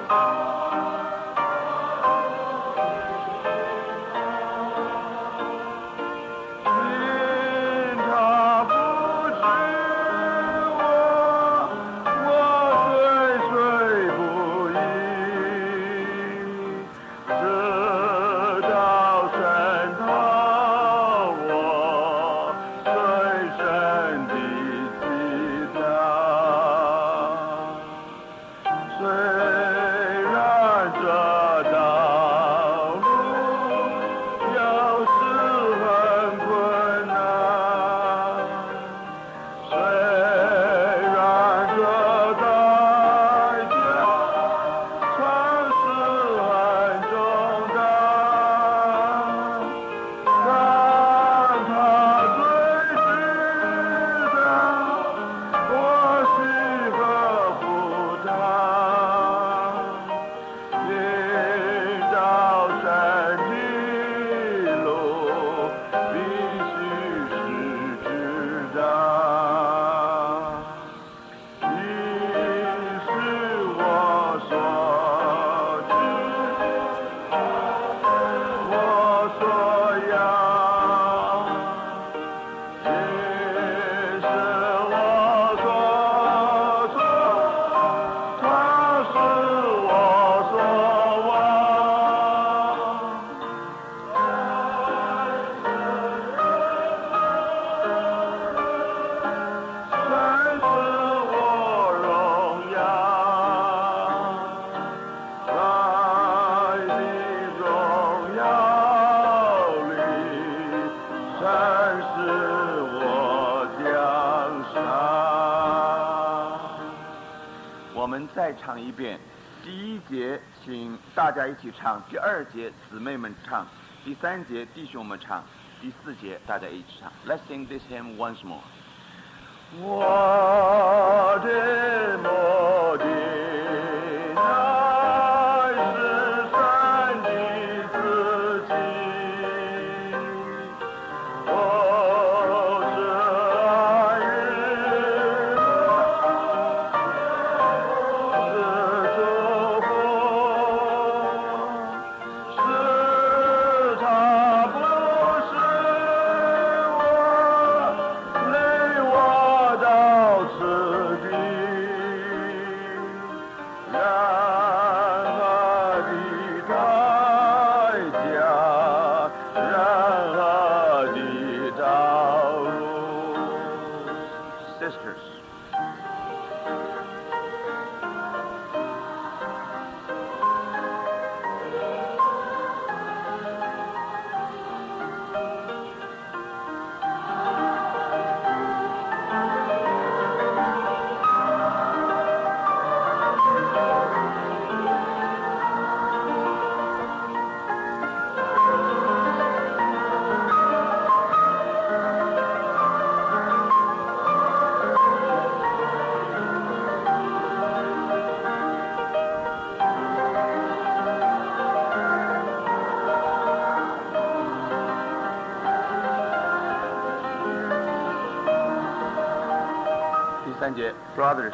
再唱一遍，第一节请大家一起唱，第二节姊妹们唱，第三节弟兄们唱，第四节大家一起唱。Let's sing this hymn once more. 我的目的乃是神的自己，我是爱人，是祝福，是他不是我，累我到此地，然而的代价，然而的道路。Sisters. Brothers.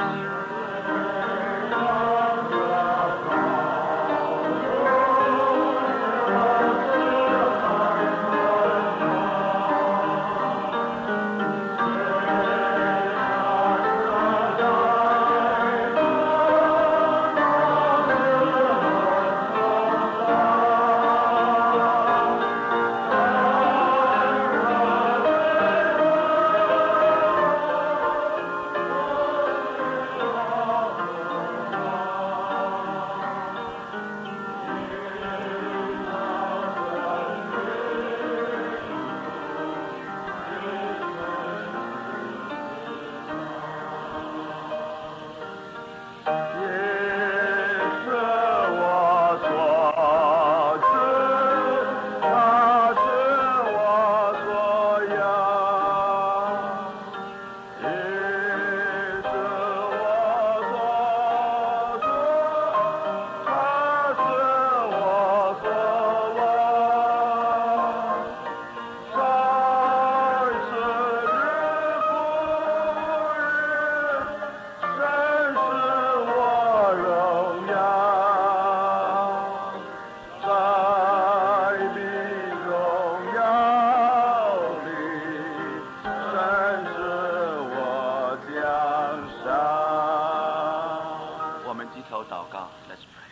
告。Let's pray。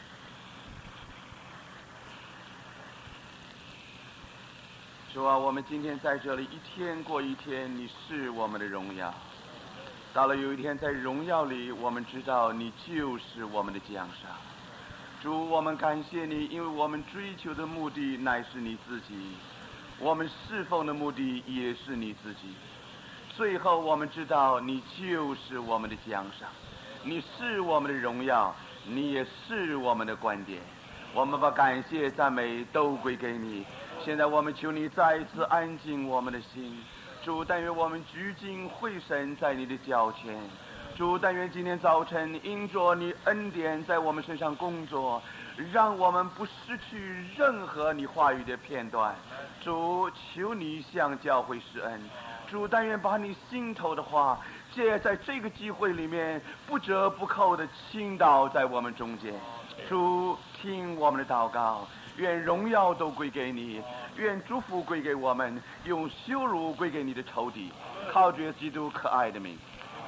主啊，我们今天在这里一天过一天，你是我们的荣耀。到了有一天在荣耀里，我们知道你就是我们的奖赏。主，我们感谢你，因为我们追求的目的乃是你自己，我们侍奉的目的也是你自己。最后我们知道你就是我们的奖赏，你是我们的荣耀，你也是我们的观点。我们把感谢赞美都归给你。现在我们求你再一次安静我们的心。主，但愿我们聚精会神在你的脚前。主，但愿今天早晨因着你恩典在我们身上工作，让我们不失去任何你话语的片段。主，求你向教会施恩。主，但愿把你心头的话借在这个机会里面不折不扣的倾倒在我们中间。主，听我们的祷告，愿荣耀都归给你，愿祝福归给我们，用羞辱归给你的仇敌，靠着基督可爱的名。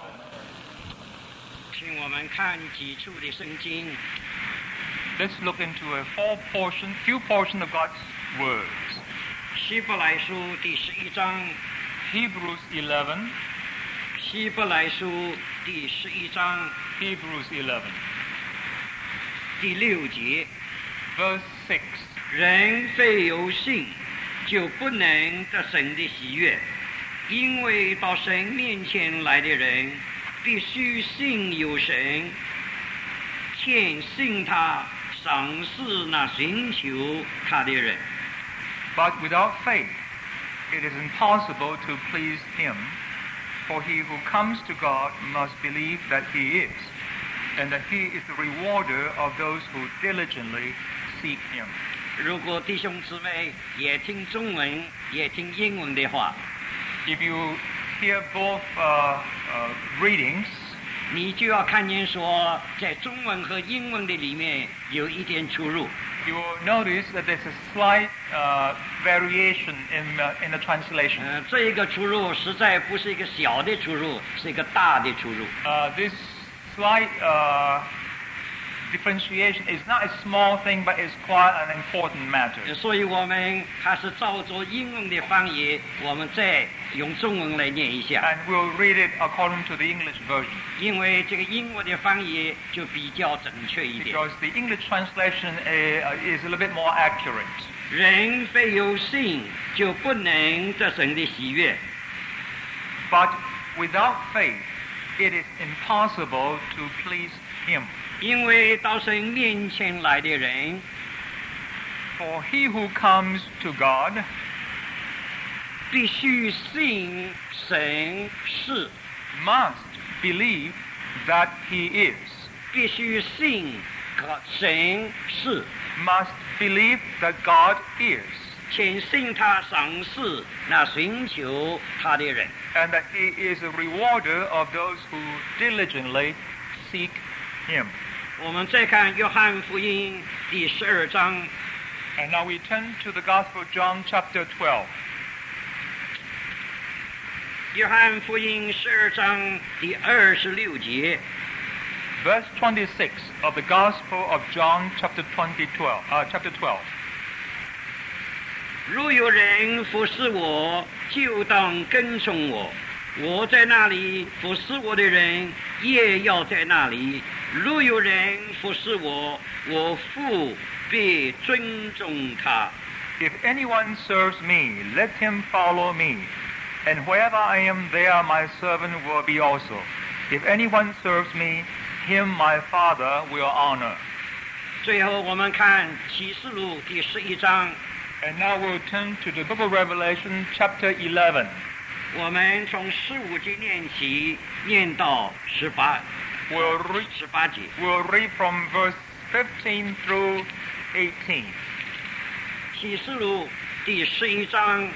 请我们看几处的圣经。 Let's look into a few portions of God's words. 希伯来书第11章。 Hebrews 11. 希伯来书第11章。 Hebrews 11. 第6节。 Verse 6. 人非有信，就不能得神的喜悦，因为到神面前来的人，必须信有神，且信他赏赐那寻求他的人。 But without faith, it is impossible to please him. For he who comes to God must believe that he is, and that he is the rewarder of those who diligently seek him. 如果弟兄姊妹也听中文也听英文的话， If you hear both readings, 你就要看见说，在中文和英文的里面有一点出入。 you will notice that there's a slight variation in the translation. 这一个出入实在不是一个小的出入，是一个大的出入。 This slight differentiation is not a small thing, but it's quite an important matter. 所以我们还是照着英文的翻译，我们再用中文来念一下。 And we'll read it according to the English version. 因为这个英文的翻译就比较准确一点。 Because the English translation is a little bit more accurate. 人非有信，就不能得神的喜悦。 But without faith, it is impossible to please him. 因为到神面前来的人， For he who comes to God 必须信神是， must believe that he is. 必须信神是， Must believe that God is. 且信他赏赐那寻求他的人。 And that he is a rewarder of those who diligently seek him. 我们再看约翰福音第12章。 And now we turn to the Gospel of John chapter 12. 约翰福音12章第26节。 Verse 26 of the Gospel of John chapter 12. 如有人服侍我，就当跟从我。我在那里，服侍我的人也要在那里。如有人服侍我，我父必尊重他。 If anyone serves me, let him follow me. And wherever I am, there my servant will be also. If anyone serves me, him my Father will honor. 最后我们看启示录第11章。 And now we'll turn to the book of Revelation chapter 11. 我们从15节念起，念到18 We'll 18节。 read from verse 15 through 18. 启示录第11章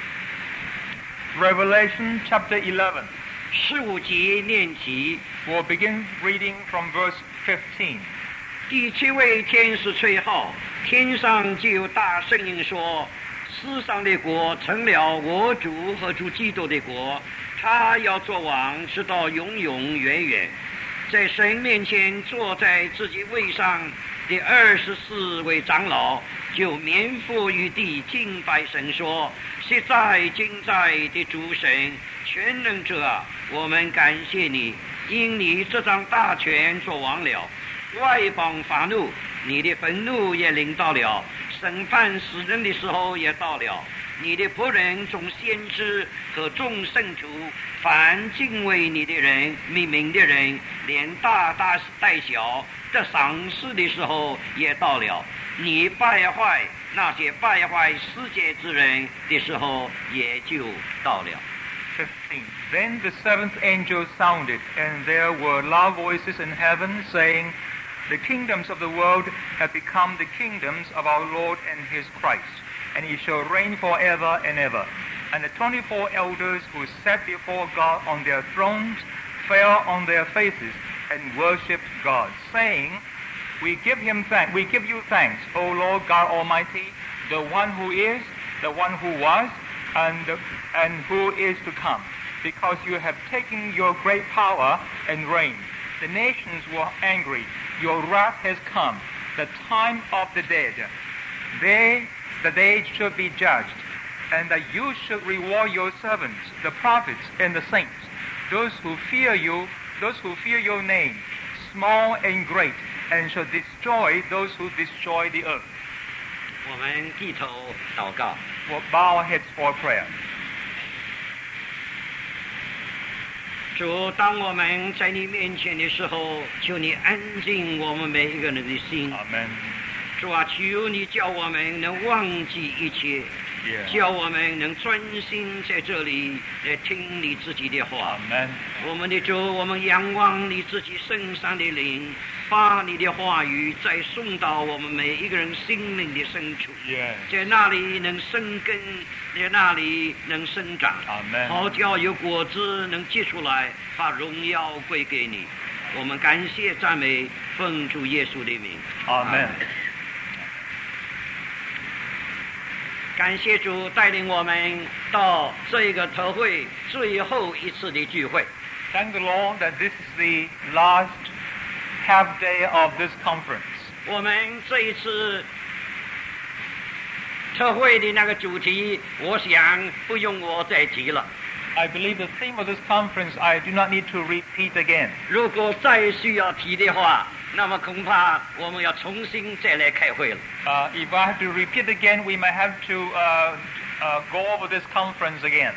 Revelation chapter 11. 15节念起。 We'll begin reading from verse 15. 第7位天使吹号，天上就有大声音说：世上的国成了我主和主基督的国，他要做王，直到永永远远。 在神面前坐在自己位上的24位长老，就面伏于地敬拜神说：昔在今在的主神全能者啊，我们感谢你，因你这张大权做完了，外邦发怒，你的愤怒也临到了，审判世人的时候也到了。你的仆人众先知和众圣徒，凡敬畏你的人、明明的人，连大大带小得赏识的时候也到了。你败坏那些败坏世界之人的时候也就到了。 15. Then the seventh angel sounded, and there were loud voices in heaven, saying, The kingdoms of the world have become the kingdoms of our Lord and his Christ, and he shall reign forever and ever. And the 24 elders who sat before God on their thrones fell on their faces and worshipped God, saying, We give you thanks, O Lord God Almighty, the one who is, the one who was, and who is to come, because you have taken your great power and reigned. The nations were angry. Your wrath has come. The time of the dead. The day should be judged, and that you should reward your servants, the prophets and the saints, those who fear you, those who fear your name, small and great, and shall destroy those who destroy the earth. 我们低头祷告。 We'll bow our heads for prayer. 主，当我们在你面前的时候，求你安静我们每一个人的心。 Amen. 主啊，求你叫我们能忘记一切， Yeah. 叫我们能专心在这里来听你自己的话。 Amen. 我们的主，我们仰望你自己身上的灵，把你的话语再送到我们每一个人心灵的深处， Yes. 在那里能生根，在那里能生长， Amen. 好叫有果子能结出来，把荣耀归给你。我们感谢赞美奉主耶稣的名。 Amen. 感谢主带领我们到这个特会最后一次的聚会。 Thank the Lord that this is the last half day of this conference. 我们这一次特会的那个主题，我想不用我再提了。 I believe the theme of this conference I do not need to repeat again. 如果再需要提的话，那么恐怕我们要重新再来开会了。 If I have to repeat again, we might have to go over this conference again.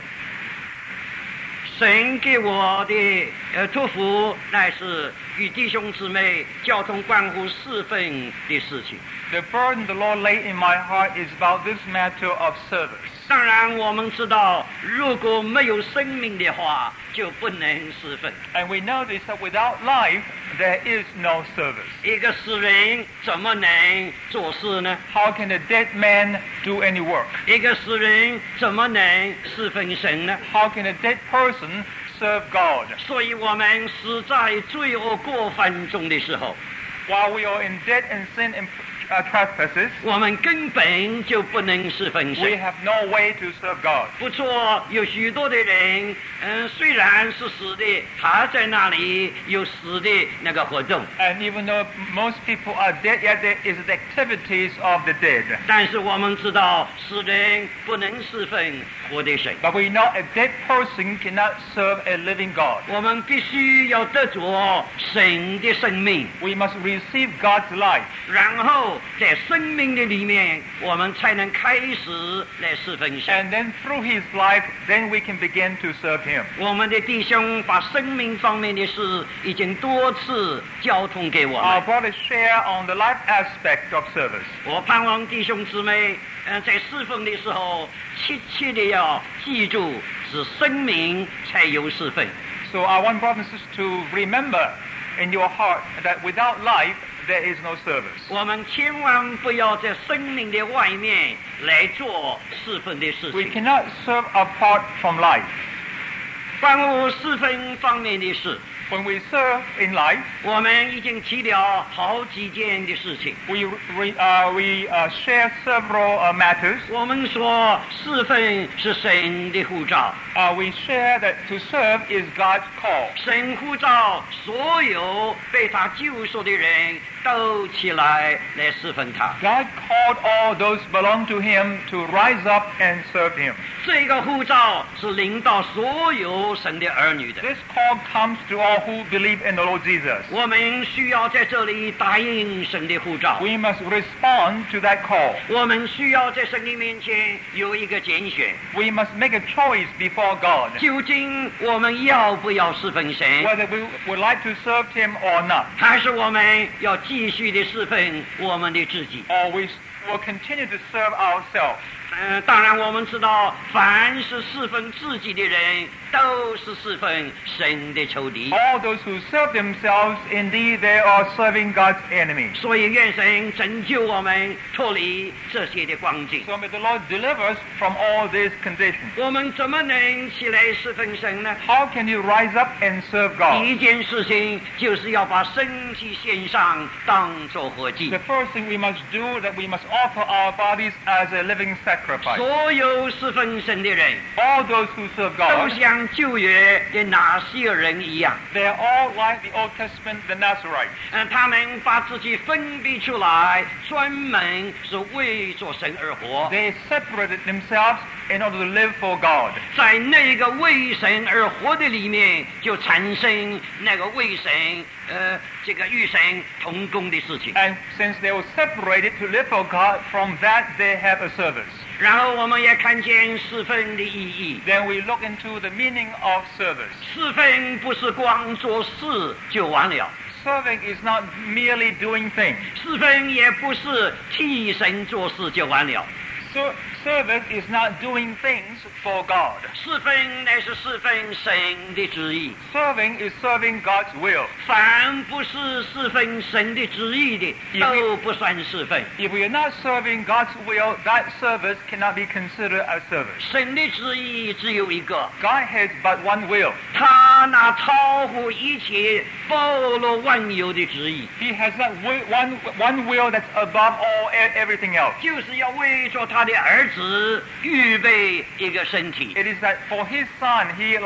神给我的祝福，乃是与弟兄姊妹交通关乎4份的事情。 The burden the Lord laid in my heart is about this matter of service. 当然，我们知道，如果没有生命的话，就不能侍奉。 And we notice that without life, there is no service. 一个死人怎么能做事呢？ How can a dead man do any work? 一个死人怎么能侍奉神呢？ How can a dead person serve God? 所以我们死在罪恶过犯中的时候， While we are in debt and sin and trespasses, 我们根本就不能侍奉 we 神。 have no way to serve God. 不错，有许多的人，虽然是死的，还在那里有死的那个活动。 And even though most people are dead, yet there is the activities of the dead. 但是我们知道，死人不能侍奉活的神。 But we know a dead person cannot serve a living God. 我们必须要得着神的生命， We must receive God's life. 然后在生命的里面，我们才能开始来侍奉神。 And then through his life, then we can begin to serve him. 我们的弟兄把生命方面的事已经多次交通给我 Our 们。 brothers share on the life aspect of service. 我盼望弟兄姊妹，在侍奉的时候，切切的要记住，是生命才有侍奉。 So I want brothers and sisters to remember in your heart that without life, there is no service. 我们千万不要在生命的外面来做侍奉的事 We 情。 cannot serve apart from life. 关乎侍奉方面的事， When we serve in life, 我们已经提了好几件的事情。 we share several matters. 我们说侍奉是神的呼召， We share that to serve is God's call. 神呼召所有被他救赎的人都起来侍奉他。 God called all those belong to Him to rise up and serve Him. 这个呼召是领到所有神的儿女的。 This call comes to all who believe in the Lord Jesus. 我们需要在这里答应神的呼召， We must respond to that call. 我们需要在神的面前有一个拣选。 We must make a choice before God, 究竟我们要不要侍奉神， whether we would like to serve Him or not, 还是我们要继续的侍奉我们的自己？ or we will continue to serve ourselves. 当然我们知道，凡是侍奉自己的人，都是侍奉神的仇敌。 All those who serve themselves, indeed, they are serving God's enemy. 所以愿神拯救我们脱离这些的光景。 So may the Lord deliver us from all these conditions. 我们怎么能起来侍奉神呢？ How can you rise up and serve 第 God? 一件事情就是要把身体献上，当作活祭 The。first thing we must do, that we must offer our bodies as a living sacrifice. 所有侍奉神的人， All those who serve 都 God, 像旧约的那些人一样， they are all like the Old Testament, the Nazarites. 他们把自己分别出来，专门是为着神而活。 They separated themselves in order to live for God. 在那个为神而活的里面，就产生那个为神这个与神同工的事情。 And since they were separated to live for God, from that they have a service. 然后我们也看见侍奉的意义。 Then we look into the meaning of service. 侍奉不是光做事就完了， Serving is not merely doing things. 侍奉也不是替神做事就完了。 So, service is not doing things for God. 侍奉乃是侍奉神的旨意， Serving is serving God's will. 凡不是侍奉神的旨意的，都不算侍奉。 If we are not serving God's will, that service cannot be considered as service. 神的旨意只有一个， God has but one will. 他那超乎一切、包罗万有的旨意， He has that one will that's above all everything else. 就是要为着他的儿子预备一个身体， It is that for His Son,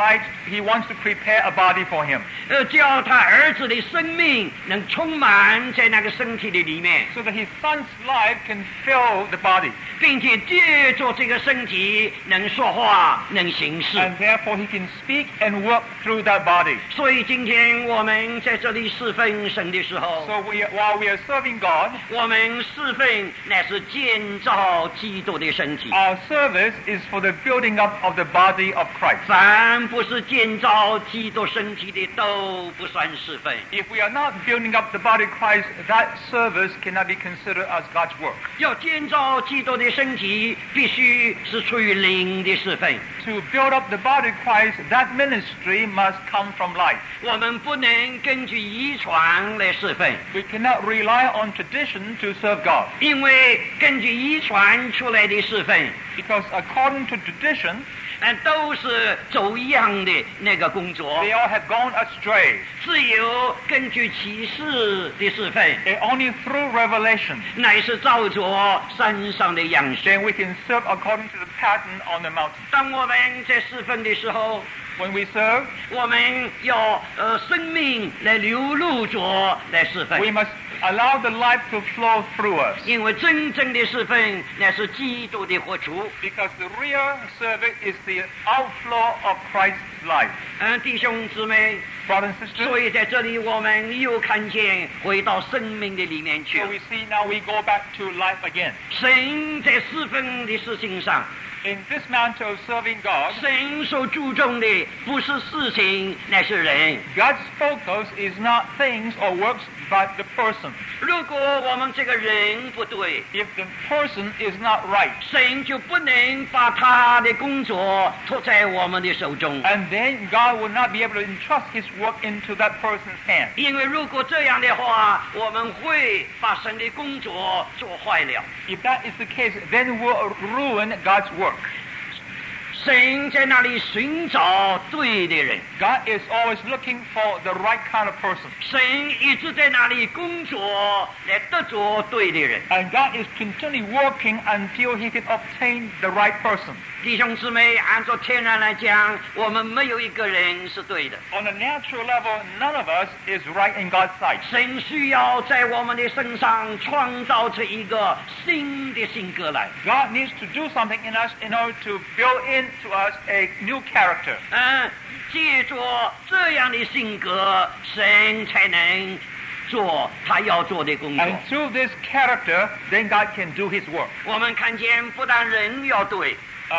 He wants to prepare a body for Him, 叫他儿子的生命能充满在那个身体的里面， so that His Son's life can fill the body, 并且借着这个身体能说话、能行事。 and therefore He can speak and work through that body. 所以今天我们在这里侍奉神的时候， So while we are serving God, 我们侍奉乃是建造基督的身体。 our service is for the building up of the body of Christ. 凡不是建造基督身体的，都不算侍奉。 If we are not building up the body of Christ, that service cannot be considered as God's work. 要建造基督的身体，必须是出于灵的侍奉。 To build up the body of Christ, that ministry must come from life. 我们不能根据遗传来侍奉， We cannot rely on tradition to serve God, 因为根据遗传出来的侍奉， because according to tradition, 都是走一样的那个工作。 they all have gone astray. 只有根据启示的侍奉， And only through revelation, 乃是照着山上的样式。 then we can serve according to the pattern on the mountain. 当我们在侍奉的时候， When we serve, 我们要生命来流露着来侍奉， we must allow the life to flow through us, 因为真正的侍奉乃是基督的活出。 because the real service is the outflow of Christ's life. 弟兄姊妹， Brothers and 所 sisters, 以在这里我们又看见回到生命的里面去 so。we see now we go back to life again. 神在侍奉的事情上， In this matter of serving God, 神所注重的不是事情，乃是人。 God's focus is not things or works, but the person. 如果我们这个人不对， If the person is not right, 神就不能把他的工作托在我们的手中。 and then God will not be able to entrust His work into that person's hand. 因为如果这样的话，我们会把神的工作做坏了。 If that is the case, then we'll ruin God's work. 神在那里寻找对的人， God is always looking for the right kind of person. 神一直在那里工作来得着对的人。 And God is continually working until he can obtain the right person. 弟兄姊妹，按照天然来讲，我们没有一个人是对的。 On a natural level, none of us is right in God's sight. 神需要在我们的身上创造出一个新的性格来。 God needs to do something in us in order to build into us a new character. 借着这样的性格，神才能做他要做的工作。 And through this character, then God can do his work. 我们看见，不但人要对，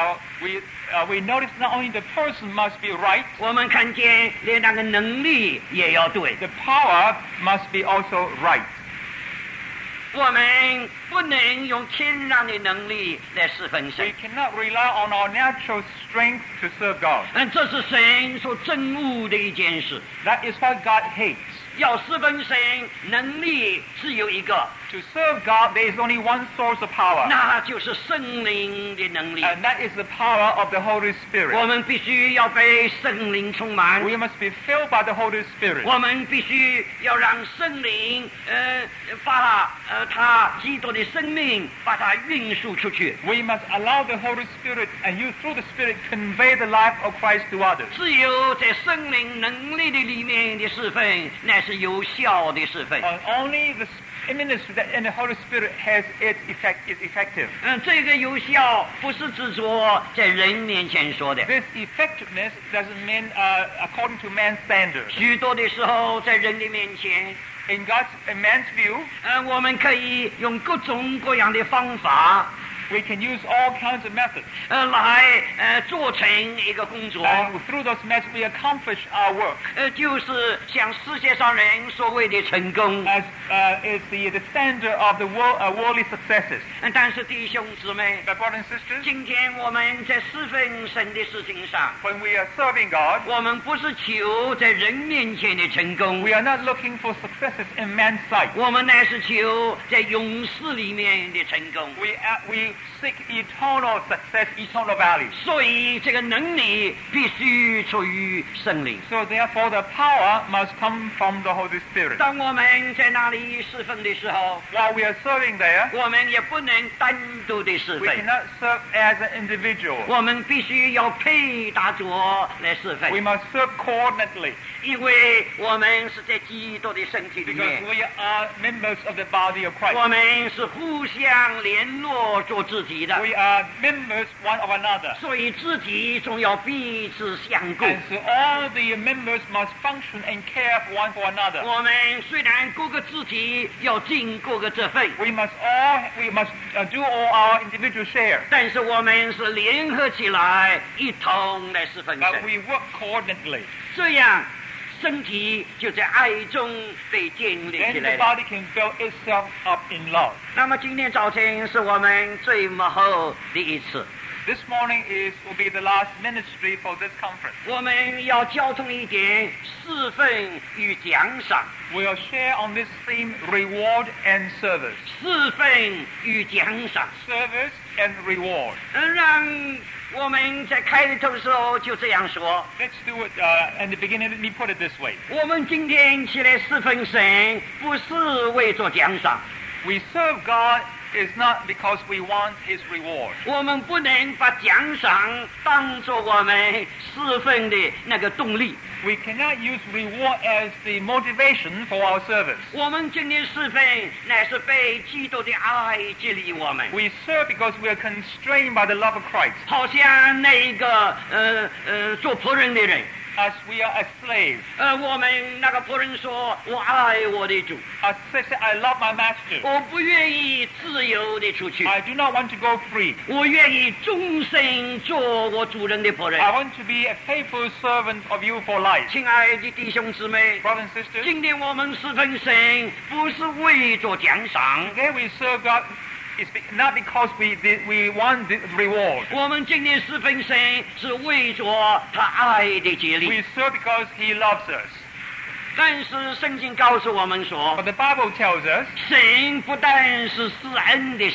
We notice not only the person must be right, 我们看见连那个能力也要对。 the power must be also right. 我们不能用天然的能力来侍奉神 We，cannot rely on our natural strength to serve God. 这是神所憎恶的一件事。 That is what God hates. 要侍奉神，能力只有一个， To serve God, there is only one source of power, 那就是圣灵的能力。 and that is the power of the Holy 我 Spirit. 们必须要被圣灵充满， We must be filled by the Holy Spirit. 我们必须要让圣灵把他基督的生命把它运输出去。 We must allow the Holy Spirit, and you through the Spirit convey the life of Christ to others. 只有在圣灵能力的里面的侍奉，乃是有效的侍奉。 Only the ministry that in the Holy Spirit has its effect is effective. 这个有效不是指着在人面前说的， This effectiveness doesn't mean according to man's standards. 许多的时候在人的面前， In man's view, 我们可以用各种各样的方法， we can use all kinds of methods. 来做成一个工作， And through those methods, we accomplish our work. 就是像世界上人所谓的成功。 As is the standard of the worldly successes. 但是弟兄姊妹， But brothers and sisters, 今天我们在侍奉神的事情上， when we are serving God, 我们不是求在人面前的成功， we are not looking for successes in man's sight. 我们乃是求在勇士里面的成功。 We seek eternal success, eternal value. 所以这个能力必须出于圣灵。 So therefore, the power must come from the Holy Spirit. 当我们在那里侍奉的时候， While we are serving there, 我们也不能单独的侍 we 奉， cannot serve as an individual. 我们必须要配搭着来侍 We 奉， must serve coordinately 因为我们是在基督的身体里 because 面， we are members of the body of 我 Christ. 们是互相联络做肢体的， We are members one of another. 所以肢体总要彼此相顾。 And so all the members must function and care for one for another. 我们虽然各个肢体要尽各个这份， We must do all our individual share. 但是我们是联合起来，一同来侍奉 But 神， we work coordinately. 这样身体就在爱中被建立起 Then 来 the 了。 body can build itself up in love. 那么今天早晨是我们最幕后的一次， This morning will be the last ministry for this conference. 我们要交通一点侍奉与奖赏， We'll share on this theme, reward and service. 侍奉与奖赏。 Service and reward. 让我们在开头的时候就这样说， Let's do it in the beginning. Let me put it this way. 我们今天起来侍奉神，不是为做奖赏， We serve God is not because we want His reward. 我们不能把奖赏当作我们侍奉的那个动力。 We cannot use reward as the motivation for our service. 我们今天侍奉乃是被基督的爱激励我们， We serve because we are constrained by the love of Christ. 好像那一个做仆人的人， As we are a slave. 我们那个仆人说：“我爱我的主， As they say, I love my master. 我不愿意自由的出去， I do not want to go free. 我愿意终身做我主人的仆人。” I want to be a faithful servant of you for life. 亲爱的弟兄姊妹， Brothers and sisters, 今天我们侍奉神，不是为做奖赏， today we serve God is not because we want the reward. 我们今天侍奉神是为着他爱的竭力。 We serve because He loves us. 但是圣经告诉我们说 But，the Bible tells us 神不但是施恩的神，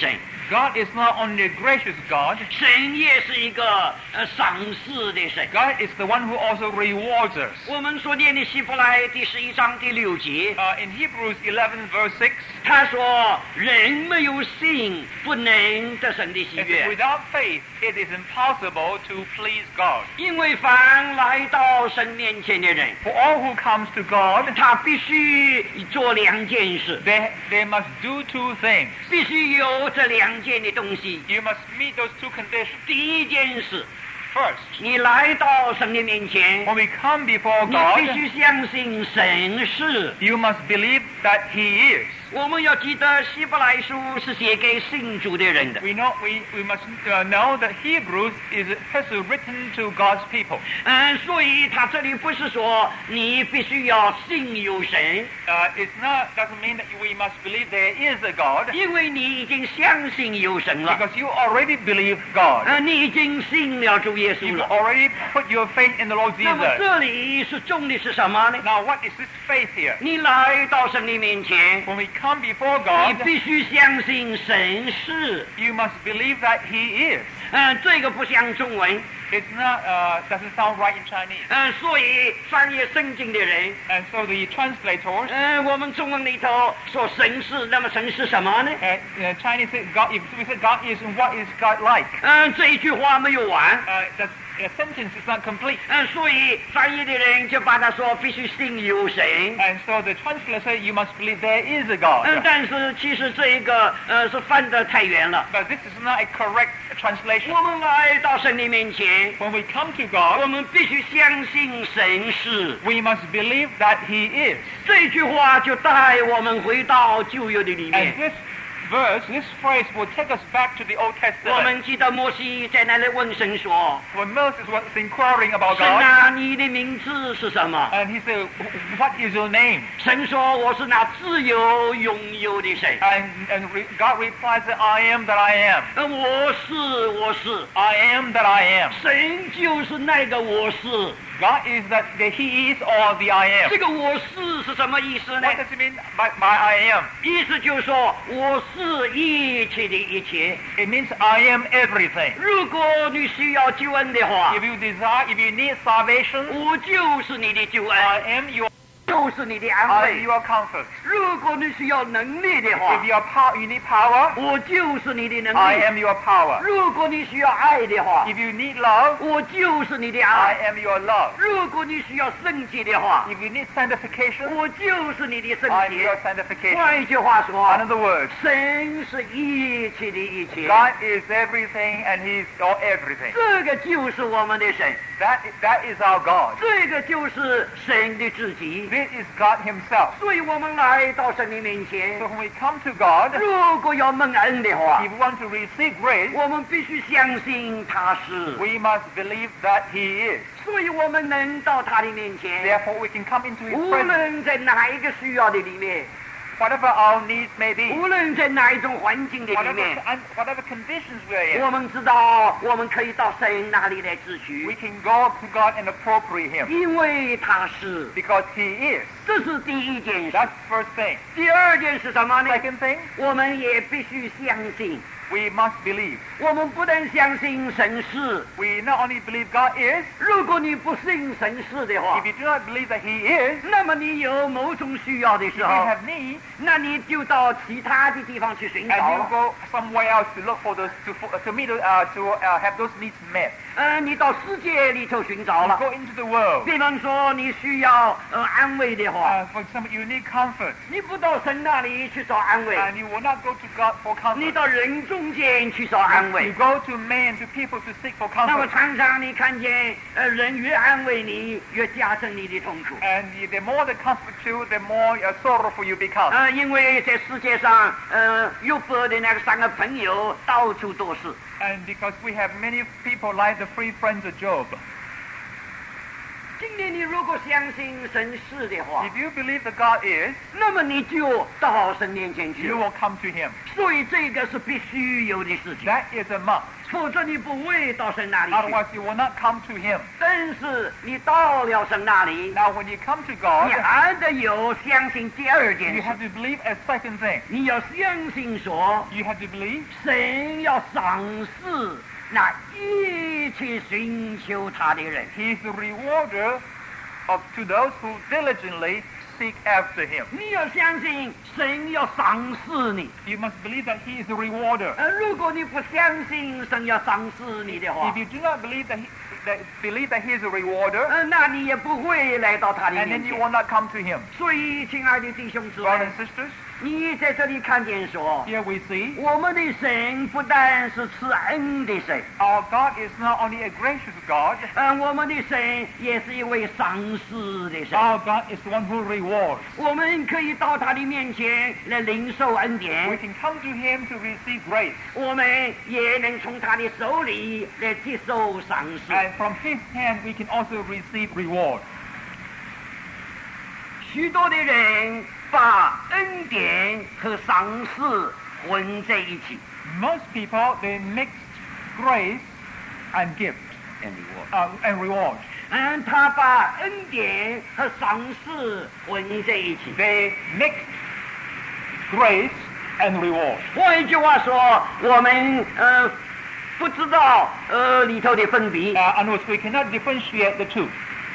God is not only a gracious God, 神也是一个赏赐的神。 God is the one who also rewards us. 我们所念的希伯来第11章第6节， In Hebrews 11 verse 6, 他说：“人没有信，不能得神的喜 it 悦 says, without faith it is impossible to please God. 因为凡来到神面前的人， For all who comes to God, 他必须做2件事， they must do two things. 必须有这2件的东西。 You must meet those two conditions. 第一件事， First, 你来到神的面前， when we come before 你 God, 必须相信神是。 you must believe that He is. 我们要记得希伯来书是写给信主的人的。 We must know that Hebrews is an epistle written to God's people. 所以他这里不是说你必须要信有神， Doesn't mean that we must believe there is a God, 因为你已经相信有神了， because you already believe God. 你已经信了主耶稣 You've 了。 already put your faith in the Lord 那么 Jesus. 这里是重的是什么呢？ Now, what is this faith here? 你来到神的面前， When we come before 你 God, 必须相信神是。 you must believe that He is. 这个不像中文， It's not, doesn't sound right in Chinese. 所以翻译圣经的人， And so the translators, 我们中文里头说神是，那么神是什么呢？ Chinese said God, if we said God is, what is God like? 这一句话没有完。 The sentence is not complete. 所以翻译的人就把他说必须信有神。 And so the translator said, you must believe there is a God. 但是其实这一个是翻得太远了。 But this is not a correct translation. 我们来到神的面前， When we come to 我 God, 们必须相信神是。 we must believe that He is. 这句话就带我们回到旧约的里 And 面。 this phrase will take us back to the Old 我 Testament. 们记得摩西在那里问神说 When Moses was inquiring about：“ 神 God, 啊，你的名字是什么 and he said, what is your name?？” 神说：“我是那自由拥有的神。 God replies that I am that I am. 我是。 I am that I am. 神就是那个我是。 God is that He is or the I am. 这个我是什么意思呢？ What does it mean by I am? 意思就是说，我是一切的一切。 It means I am everything. 如果你需要救恩的话， If you need salvation, 我就是你的救 I 恩， am your 就是你的安 I am 慰。 your comfort. 如果你需要能力的话 If，you need power, 我就是你的能 I 力。 am your power. 如果你需要爱的话， If you need love, 我就是你的 I 爱。 am your love. 如果你需要圣洁的话， If you need sanctification, 我就是你的圣 I am 洁 your。sanctification. 换一句话 In 说， other words, 神是一切的一切， God is everything and He is all everything. 这个就是我们的神， That is our God. 这个就是神的自己。 This is God Himself. 所以我们来到神的面前 So，when we come to God, 如果要蒙恩的话 if，we want to receive grace, 我们必须相信他是， we must believe that He is. 所以我们能到他的面前， Therefore, we can come into His 无 presence. 论在哪一个需要的里面， Whatever our needs may be, 无论在哪一种环境的里面， whatever conditions we are in, 我们知道我们可以到神那里来自 we 取， can go to God and appropriate Him 因为他是， because He is. 这是第一件事。 That's the first thing. 第二件是什么呢？ Second thing, 我们也必须相信， we must believe. 我们不但相信神是， We not only believe God is, 如果你不信神是的话 if，you do not believe that He is, 那么你有某种需要的 if 时 you 候， have needs, 那你就到其他的地方去寻 and 找 you 了。 go somewhere else to look for those, to meet, to have those needs met. 你到世界里头寻找 You 了。 go into the world. 比方说，你需要安慰的话， For example, you need comfort, 你不到神那里去找安慰， and you will not go to God for 你 comfort. 到人中间去找安 You 慰。 go to men, to people to seek for 那么 comfort. 常常你看见，人越安慰你，越加深你的痛苦。 And the more they comfort you, the more sorrowful you become. 因为在世界上，约伯的那个3个朋友到处都是。 And because we have many people like the three friends of Job. 今天你如果相信神是的话， if you believe that God is, 那么你就到神面前去 you。will come to Him. 所以这个是必须有的事情， That is a must. 否则你不会到神那里去。 Otherwise, you will not come to Him. 但是你到了神那里， Now, when you come to God, 你还得有相信第二件 you 事。 have to believe a second thing. 你要相信说， You have to believe 神要赏识那一切寻求他的人。 He is the rewarder to those who diligently seek after Him. 你要相信神要赏识你。 You must believe that He is the rewarder. 如果你不相信神要赏识你的话 If，you do not believe that He is a rewarder, 那你也不会来到他的 and 面 then you 前。 will not come to Him. 所以，亲爱的弟兄姊 Brothers 妹 and，sisters, 你在这里看见说， here we see 我们的神不但是赐恩的神， our God is not only a gracious God, 我们的神也是一位赏识的神。 our God is the one who rewards. 我们可以到他的面前来领受恩 We 典， can come to Him to receive grace, 我们也能从他的手里来接受赏识。 and from His hand we can also receive reward. 许多的人把恩典和赏识混在一起。 Most people, they mix grace and gift and reward. 他把恩典和赏识混在一起。 They mix grace and reward. 换一句话说，我们不知道里头的分别。 In other words, we cannot differentiate the two.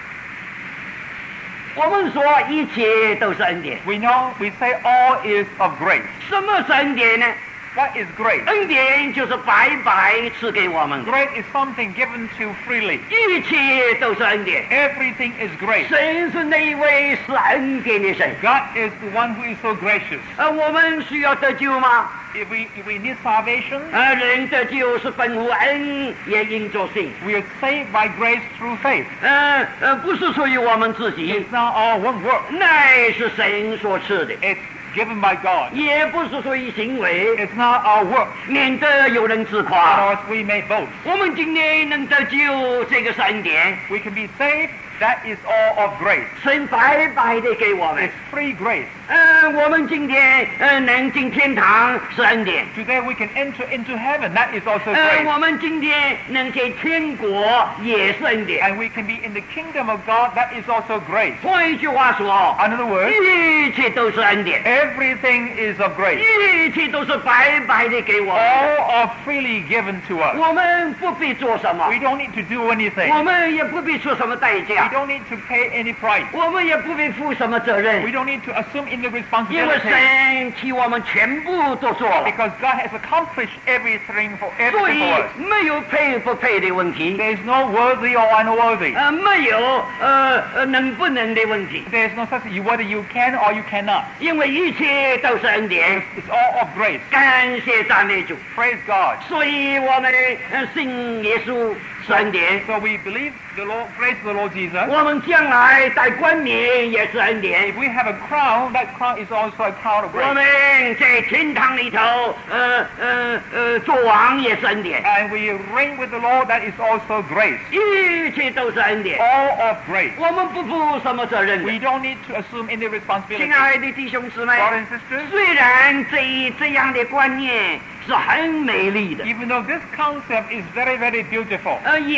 我们说一切都是恩典。 We say all is of grace. 什么是恩典呢？ What is grace? 恩典就是白白赐给我们的， Grace is something given to freely. 一切都是恩典。 Everything is grace. 神是那一位是恩典的神。 God is the one who is so gracious. 我们需要得救吗？ If we need salvation, 人得救是本乎恩，也因着信。 we are saved by grace through faith. 不是出于我们自己， It's not our own work. 乃是神所赐的； It's given by God. 也不是出于行为， It's not our work. 免得有人自夸。 Otherwise, we may boast. 我们今天能得救，这个是恩典， We can be saved. That is all of grace. 神白白的给我们 It's。free grace. 我们今天能进天堂是恩典。 Today we can enter into heaven. That is also grace. 我们今天能进天国也是恩典。 And we can be in the kingdom of God. That is also grace. 换一句话说， In other words, 一切都是恩典， everything is of grace. 一切都是白白的给我们。 All are freely given to us. 我们不必做什么 We，don't need to do anything. 我们也不必出什么代 We 价， don't need to pay any price. 我们也不必负什么责 We 任， don't need to assume any 因为 responsibility. 神替我们全部都做了， Because God has accomplished everything 所 for 以 us. 没有配不配的问题， There is no worthy or unworthy. 没有能不能的问题， There is no such thing whether you can or you cannot. 因为一切都是恩典， It's all of grace. 感谢赞美主。 Praise God. 所以我们信耶稣是恩典， So we believe the Lord, praise the Lord Jesus. 我们将来戴冠冕也是恩典 If。we have a crown, that crown is also a crown of 我 grace. 们在天堂里头，做王也是恩典， And we reign with the Lord, that is also grace. 一切都是恩典。 All of grace. 我们不负什么责任 We 的。 don't need to assume any responsibility. 亲爱的弟兄姊妹， Brothers and sisters, 虽然这样的观念是很美丽的， even though this concept is very, very beautiful,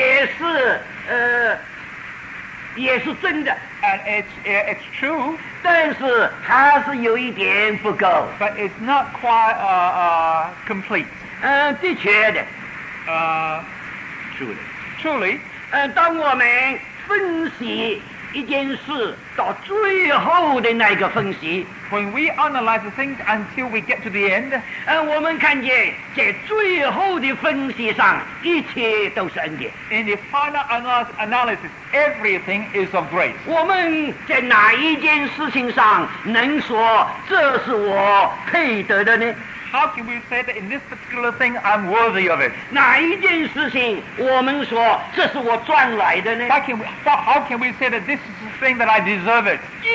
也是真的， and it's true, 但是还是有一点不够。 but it's not quite complete. 的确的， Truly, 当我们分析一件事到最后的那个分析， when we analyze the things until we get to the end, 我们看见在最后的分析上，一切都是恩典。 in the final analysis, everything is of grace. 我们在哪一件事情上能说这是我配得的呢？ How can we say that in this particular thing I'm worthy of it? 哪一件事情我们说这是我赚来的呢？ How can we say that this is the thing that I deserve it? 一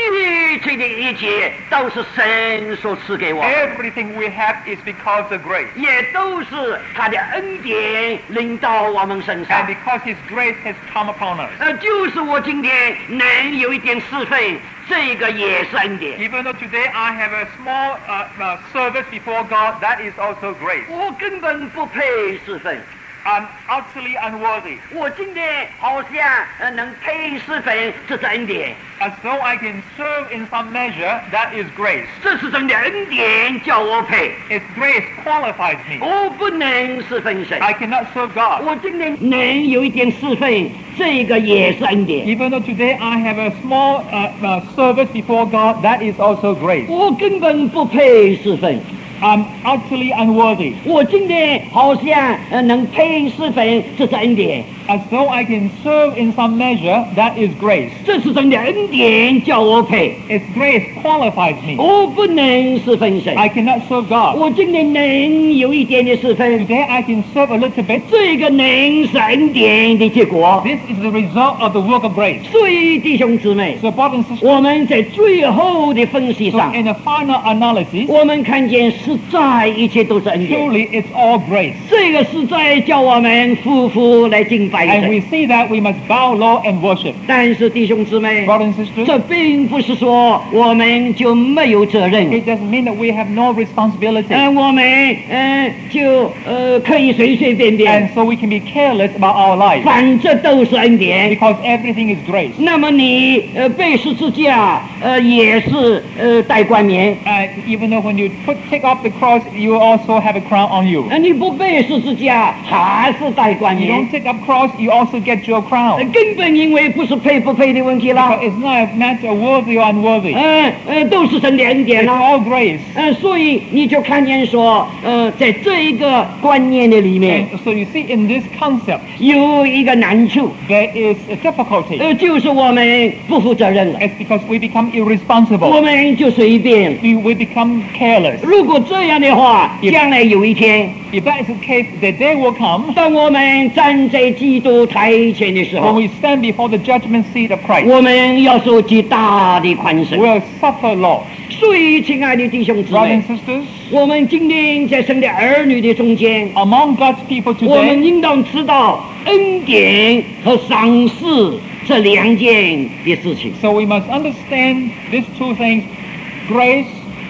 一切的一切都是神所赐给我们， Everything we have is because of grace. 也都是他的恩典临到我们身 And 上。 because His grace has come upon us. 就是我今天能有一点侍奉，这个也是恩典。 Even though today I have a small service before God, that is also grace. 我根本不配侍奉， I'm utterly unworthy. 我今天好像能配侍奉，这是恩典， As though I can serve in some measure, that is grace. 这是神的恩典叫我配， It's grace qualifies me. 我不能侍奉神。 I cannot serve God. 我今天能有一点侍奉，这个也是恩典。 Even though today I have a small service before God, that is also grace. 我根本不配侍奉， I'm utterly unworthy. 我今天好像能配侍奉，这是恩典， As though I can serve in some measure, that is grace. 这是神的恩典叫我配， It's grace qualifies me. 我不能侍奉神。 I cannot serve God. 我今天能有一点的侍奉， Today I can serve a little bit. 这个能是恩典的结果。 This is the result of the work of grace. 所以弟兄姊妹， So, brothers and sisters, 我们在最后的分析 so 上， in the final analysis, 我们看见实在一切都是恩典。 truly it's all grace. 这个实在叫我们夫妇来敬拜 And 神。 we see that we must bow low and worship. 但是弟兄姊妹， Brothers and sisters, 这并不是说我们就没有责任， it doesn't mean that we have no responsibility. 我们就可以随随便便， And so we can be careless about our life. 反正都是恩典。 Because everything is grace. 那么你背十字架也是戴冠冕， Even though when you take up the cross, you also have a crown on you. 你不背十字架还是戴冠 You 冕 don't。take up cross, you also get your crown. 根本因为不是配不配的问题 But 啦， it's not a matter of worthy or unworthy. 都是神的恩典 It's 啦。 all grace. 所以你就看见说，在这一个观念的里面， And so you see in this concept, 有一个难处， there is a difficulty. 就是我们不负责任了， It's because we become 我 irresponsible. 们就随便。 We become careless. 如果这样的话，将来有一天， If that is the case, the day will come 当我们站在基督台前的时 when 候， we stand before the judgment seat of Christ. 我们要受极大的宽恕。 We'll suffer loss. 所以，亲爱的弟兄姊 Brothers 妹 and，sisters, 我们今天在神的儿女的中间， among God's people 我们 today, 应当知道恩典和赏赐这两件的事情。 so we must understand these two things, grace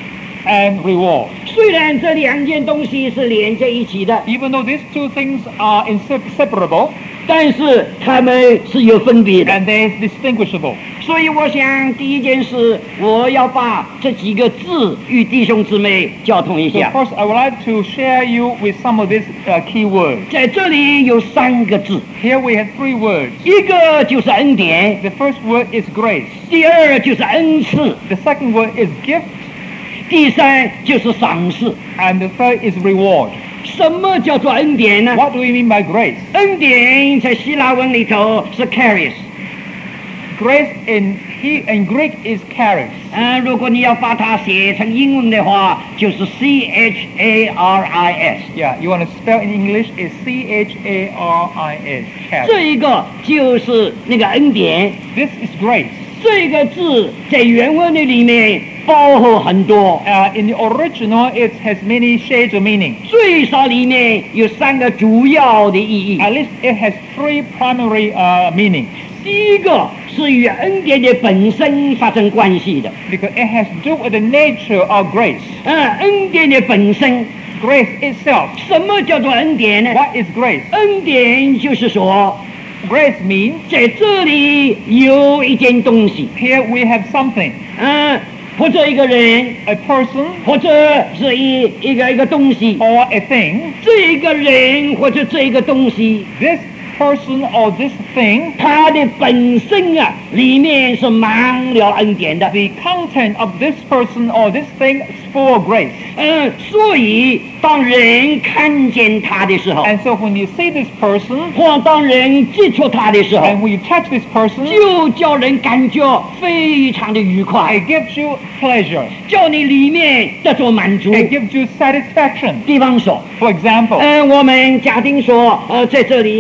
and reward. 虽然这两件东西是连在一起的， Even though these two things are inseparable 但是它们是有分别的。 and they are distinguishable. 所以我想第一件事，我要把这几个字与弟兄姊妹交通一 So 下。 first, I would like to share you with some of these key words. 在这里有三个字， Here we have three words. 一个就是恩典， The first word is grace. 第二就是恩赐， The second word is gift. 第三就是赏赐。 And the third is reward. 什么叫做恩典呢？ What do we mean by grace? 恩典在希腊文里头是 charis， Grace in Greek is charis. 如果你要把它写成英文的话，就是 charis。 Yeah, you want to spell in English is charis. Charis. 这一个就是那个恩典。 This is grace. 这个字在原文的里面包含很多， In the original, it has many shades of meaning. 最少里面有三个主要的意义。 At least it has three primary meanings. 第一个是与恩典的本身发生关系的， Because it has to do with the nature of grace. 恩典的本身。 Grace itself. 什么叫做恩典呢？ What is grace? 恩典就是说， Grace means 在这里有一件东西， here we have something. 或者一个人， A person 或者是一个东西。 or a thing. 这个人或者这个东西， This person or this thing, 它的本身里面是满了恩典的。 the content of this person or this thing is full of grace. 所以当人看见他的时候， And so when you see this person 或当人接触他的时候， and when you touch this person, 就叫人感觉非常的愉快， it gives you pleasure. 叫你里面得到满足。 It gives you satisfaction. 比方说， For example, 我们假定说，在这里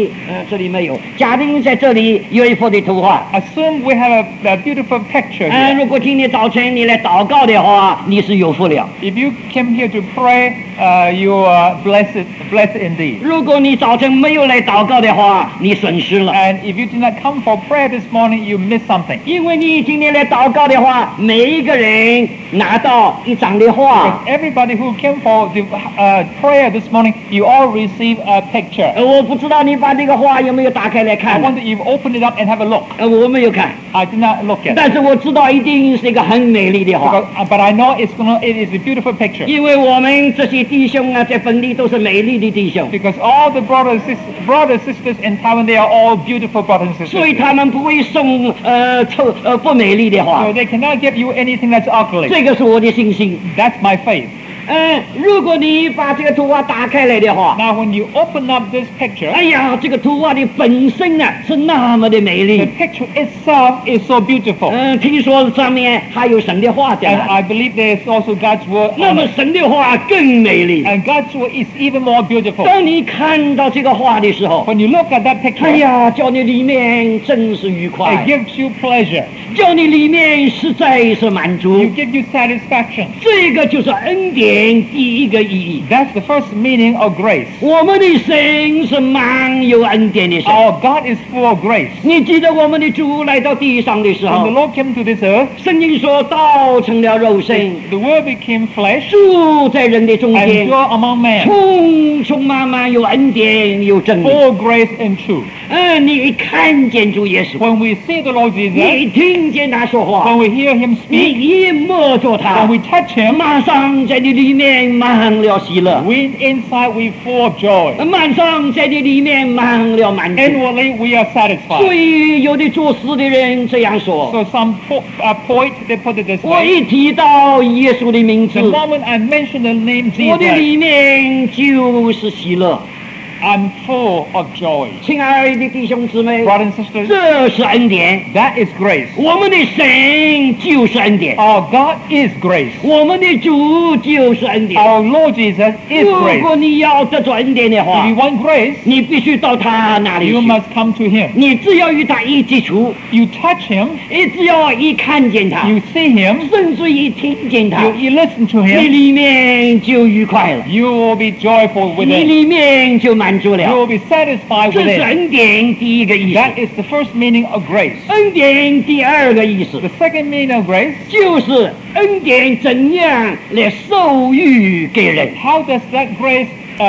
这里没有。假定在这里有一幅的图画， Assume we have a beautiful picture 如 here. 果今天早晨你来祷告的话，你是有福了。 If you came here to pray, you are blessed indeed. 如果你早晨没有来祷告的话，你损失了。 And if you did not come for prayer this morning, you missed something. 因为你今天来祷告的话，每一个人拿到一张的 Because 画。 everybody who came for the prayer this morning, you all receive a picture. 我不知道你把这个画有没有打开来 I 看呢？ wonder if you've opened it up and have a look. 我没有看， I did not look at it. 但是我知道一定是一个很美丽的画。 But I know it is a beautiful picture. 因为我们这些弟兄啊，在本地都是美丽的弟兄， Because all the brothers sisters in Taiwan, they are all beautiful brothers and 所以 sisters. 他们不会送不美丽的画 So。they cannot give you anything that's ugly. 这个是我的信心。 That's my faith. 如果你把这个图画打开来的话， Now, when you open up this picture, 哎呀，这个图画的本身呢是那么的美 the 丽。 picture itself is so beautiful. 听说上面还有神的话在 And 那里， I believe there's also God's word. 那 on 么 it. 神的话更美丽。 And God's word is even more beautiful. 当你看到这个画的时候， When you look at that 哎 picture, 呀，叫你里面真是愉 it 快， gives you pleasure. 叫你里面实在是满 It 足。 gives you satisfaction. 这个就是恩典第一个意义。 That's the first meaning of grace. 我们的神是满有恩典的神。 Our God is full of grace. 你记得我们的主来到地上的时 When the 候， Lord came to this earth, 圣经说道成了肉身， the Word became flesh 住在人的中 and 间， dwelt among men, 充充满满有恩典有真理。 full of grace and truth. 你看见主耶稣， When we see the Lord Jesus, 你听见他说话， when we hear Him 你 speak, 一摸着他 when，we touch Him, 马上在你里面满了喜乐， inside we full of joy. 马上在你里面满了满足。 Inwardly we are 所 satisfied. 以有的作诗的人这样说： So some poet, they put it this 我 way. 一提到耶稣的名字， The moment I mention the name 我的 Jesus, 里面就是喜乐。 I'm full of joy. 亲爱的弟兄姊妹， Brothers and sisters, 这是恩典， that is grace. 我们的神就是恩典， Our God is grace. 我们的主就是恩典。 Our Lord Jesus is 如 grace. 果你要得着恩典的 If 话 you，want grace, 你必须到他那里 you 去。 must come to Him. 你只要与他一接触， You touch Him, 你只要一看见他， you see Him, 甚至一听见他， you listen to 你 Him, 里面就愉快了， you will be joyful 你 within. 里面就满足 You 了。 will be satisfied 这是 within. 恩典第一个意思。 That is the first meaning of grace. 恩典第二个意思 The second meaning of grace, 就是恩典怎样来授予给人， how does that grace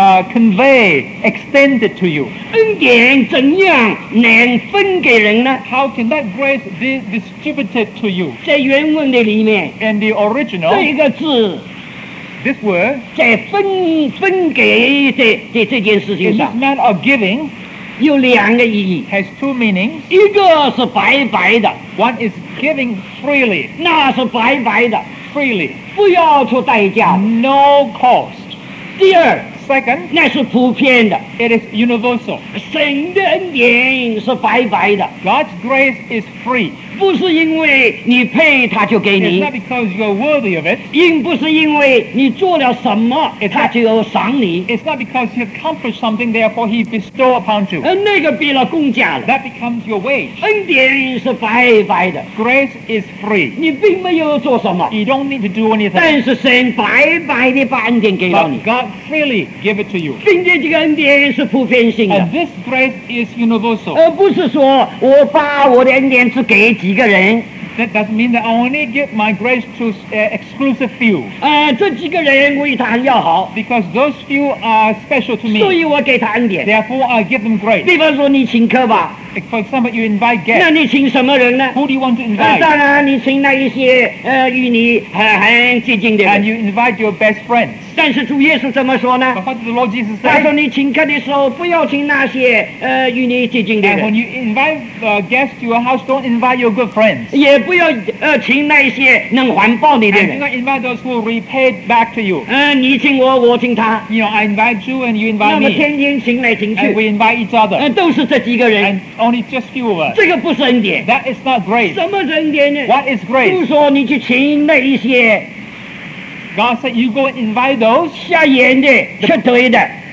convey, extend it to you? 恩典怎样能分给人呢？ How can that grace be distributed to you? 在原文的里面， In the 这 original, 个字 this word, 在分给这件事情 in this 上 matter of giving, 有两个意义， has two meanings. 一个是白白的， One is giving freely, 那是白白的， freely, 不要出代价的。 no cost. 第二， Second, 那是普遍的， it is universal. 神的恩典是白白的， God's grace is free. 不是因为你配他就给 It's 你， not because you're worthy of it. 并不是因为你做了什么他就赏你， It's not because you accomplished something, therefore He bestow upon you. 那个变了公价了。 That becomes your wage. 恩典是白白的， Grace is free. 你并没有做什么， You don't need to do anything. 但是神白白的把恩典给了你 But，God freely give it to you. 并且这个恩典是普遍性的 And，this grace is universal. 而不是说我把我的恩典只给几个人， That doesn't mean that I only give my grace to exclusive few. 这几个人为他很要好， Because those few are special to 所 me. 以我给他恩典。 Therefore, I give them grace. 比方说你请客吧， For example, you invite 那 guests. 你请什么人呢？ Who do you want to 当 invite? 然你请那一些与你很接近的 And 人。 you invite your best friends. 但是主耶稣怎么说呢？ But what did the Lord Jesus 他说 say? 你请客的时候不要请那些与你接近的 And when 人， you invite guests to your house, don't invite your good friends. 也不要请那些能还报你的 And do 人。 not invite those who repay back to you. 你请我，我请他， You know, I invite you and you 那 invite 么 me. 天天请来请 And 去， we invite each other. 都是这几个人， And only just few of us. 这个不是恩典。 That is not grace. 什么是恩典呢？ What is 就 grace? 说你去请那一些 God said you go and invite those 瞎眼的、缺腿的、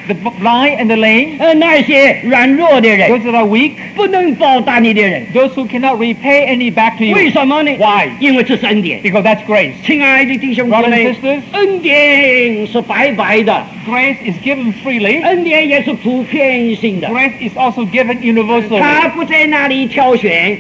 the blind and the lame, 那些软弱的人， those that are weak, 不能报答你的人， those who cannot repay any back to 为 you. 什么呢？ Why? 因为这是恩典。 Because that's grace. 亲爱的弟兄姊 Brothers 妹 and，sisters, 恩典是白白的， grace is given freely. 恩典也是普遍性的， Grace is also given universally. 他不在那里挑选，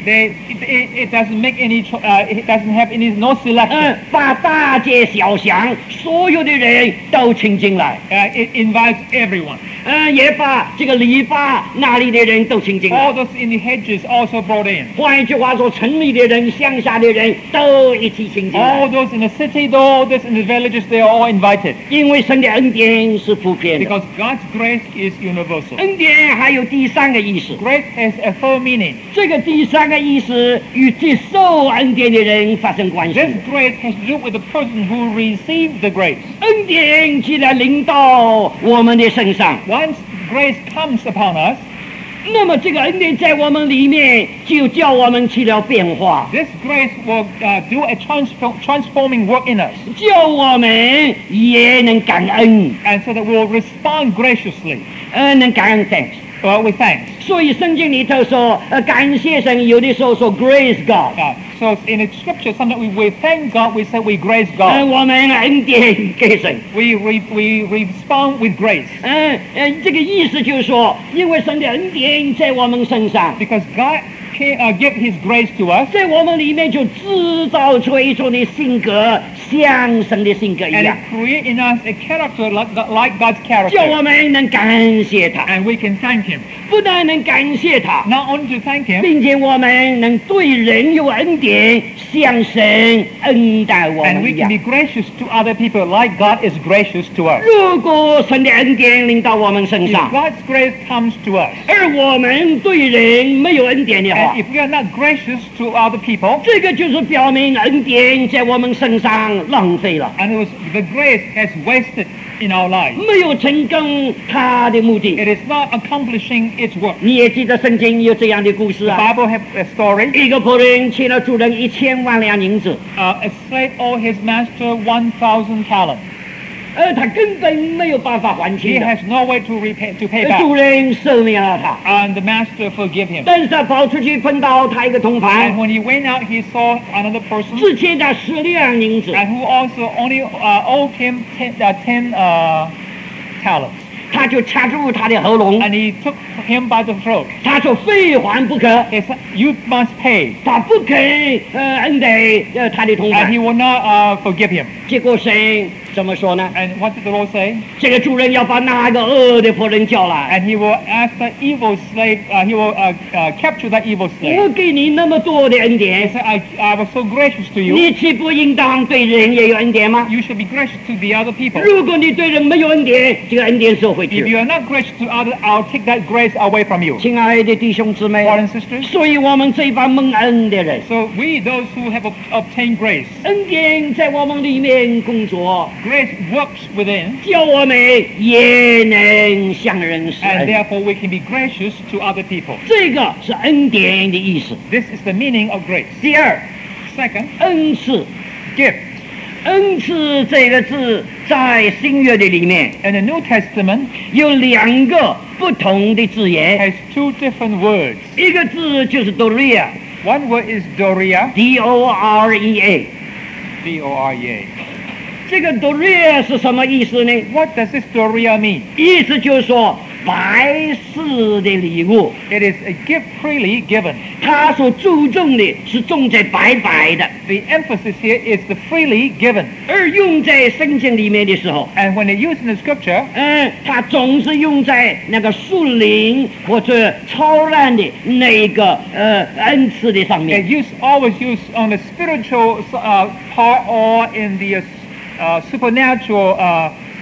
It doesn't make any. It doesn't have any no selection. 把大街小巷所有的人都请进来， It invites everyone. 也把这个篱笆那里的人都请进来 All。those in the hedges also brought in. 换一句话说，城里的人、乡下的人都一起请进 All 来， those in the city, though, those in the villages, they are all invited. 因为神的恩典是普遍的。 Because God's grace is universal. 恩典还有第三个意思， Grace has a third meaning. 这个第三个意思与接受恩典的人发生关系。 This grace has to do with the person who received the grace. 恩典既然临到我们的身上， Once grace comes upon us, 那么这个恩典在我们里面就叫我们起了变化， this grace will do a transforming work in us, 叫我们也能感恩， and so that we will respond graciously 能感恩 thanks。 with thanks. 所以圣经里头说，感谢神，有的时候说 grace God， So in the scripture, sometimes we thank God, we say we grace God. 我们恩典给神。 We respond with grace 这个意思就是说，因为神的恩典在我们身上， because God can give His grace to us, 在我们里面就制造出一种的性格，像神的性格一 and 样 it， creates in us a character like God's 叫我 character, 们能感谢他， and we can thank Him. 不但能感谢他， Not only to thank Him, 并且我们能对人有恩典，像神恩待我 and 们 we 一 can 样 be。gracious to other people like God is gracious to us. 如果神的恩典临到我们身 If 上， God's grace comes to us, 而我们对人没有恩典的话 and，if we are not gracious to other people, 这个就是表明恩典在我们身上浪费了， and the grace has wasted in our lives. 没有成功他的目的。 It is not accomplishing its work. 你也记得圣经有这样的故事 The 啊？ Bible has a story. 一个仆人欠了主人1000万两银子， A slave owed his master 1,000 talents. 他根本没有办法还 He 清的。 has no way to pay 主 back, 人赦免了他， and the master forgive him. 但是他跑出去碰到他一个同 And 伴， when he went out, he saw another person, 只欠他10两银子， and who also only owed him 10 talents. 他就掐住他的喉咙， And he took him by the throat. 他说非还不可， He said, "You must pay." 他不肯恩待他的同 And 伴 he。will not forgive him. 结果神怎么说呢？ And what did the Lord say? 这个主人要把那个恶的仆人叫来， And he will ask the evil slave, he will capture that evil 我 slave. 给你那么多的恩 He 典， said, I was so gracious to you. 你岂不应当对人也有恩典吗？ You should be gracious to the other people. 如果你对人没有恩典，这个恩典收回 If 去。 you are not gracious to others, I'll take that grace away from you. 亲爱的弟兄姊妹， Brothers and sisters, 所以我们这帮蒙恩的人， so we, those who have obtained grace, 恩典在我们里面工作， grace works within, 叫我们也能向人施 and 恩。 therefore we can be gracious to other people. 这个是恩典的意思。 This is the meaning of grace. 第二， Second, 恩赐， gift. 恩赐这个字在新约的里面 In the New Testament, 有2个不同的字眼， has 2 different words. 一个字就是 Dorea， One word is Dorea, D-O-R-E-A。 D-O-R-E-A. 这个 Dorea 是什么意思呢？ What does this Dorea mean? 意思就是说白事的礼物， It is a gift freely given. 他所注重的是种在白白的， The emphasis here is the freely given. 而用在圣经里面的时候， And when they use in the scripture, 它总是用在那个属灵或者超然的那个恩赐的上 they 面。 always use on the spiritual part or in the supernatural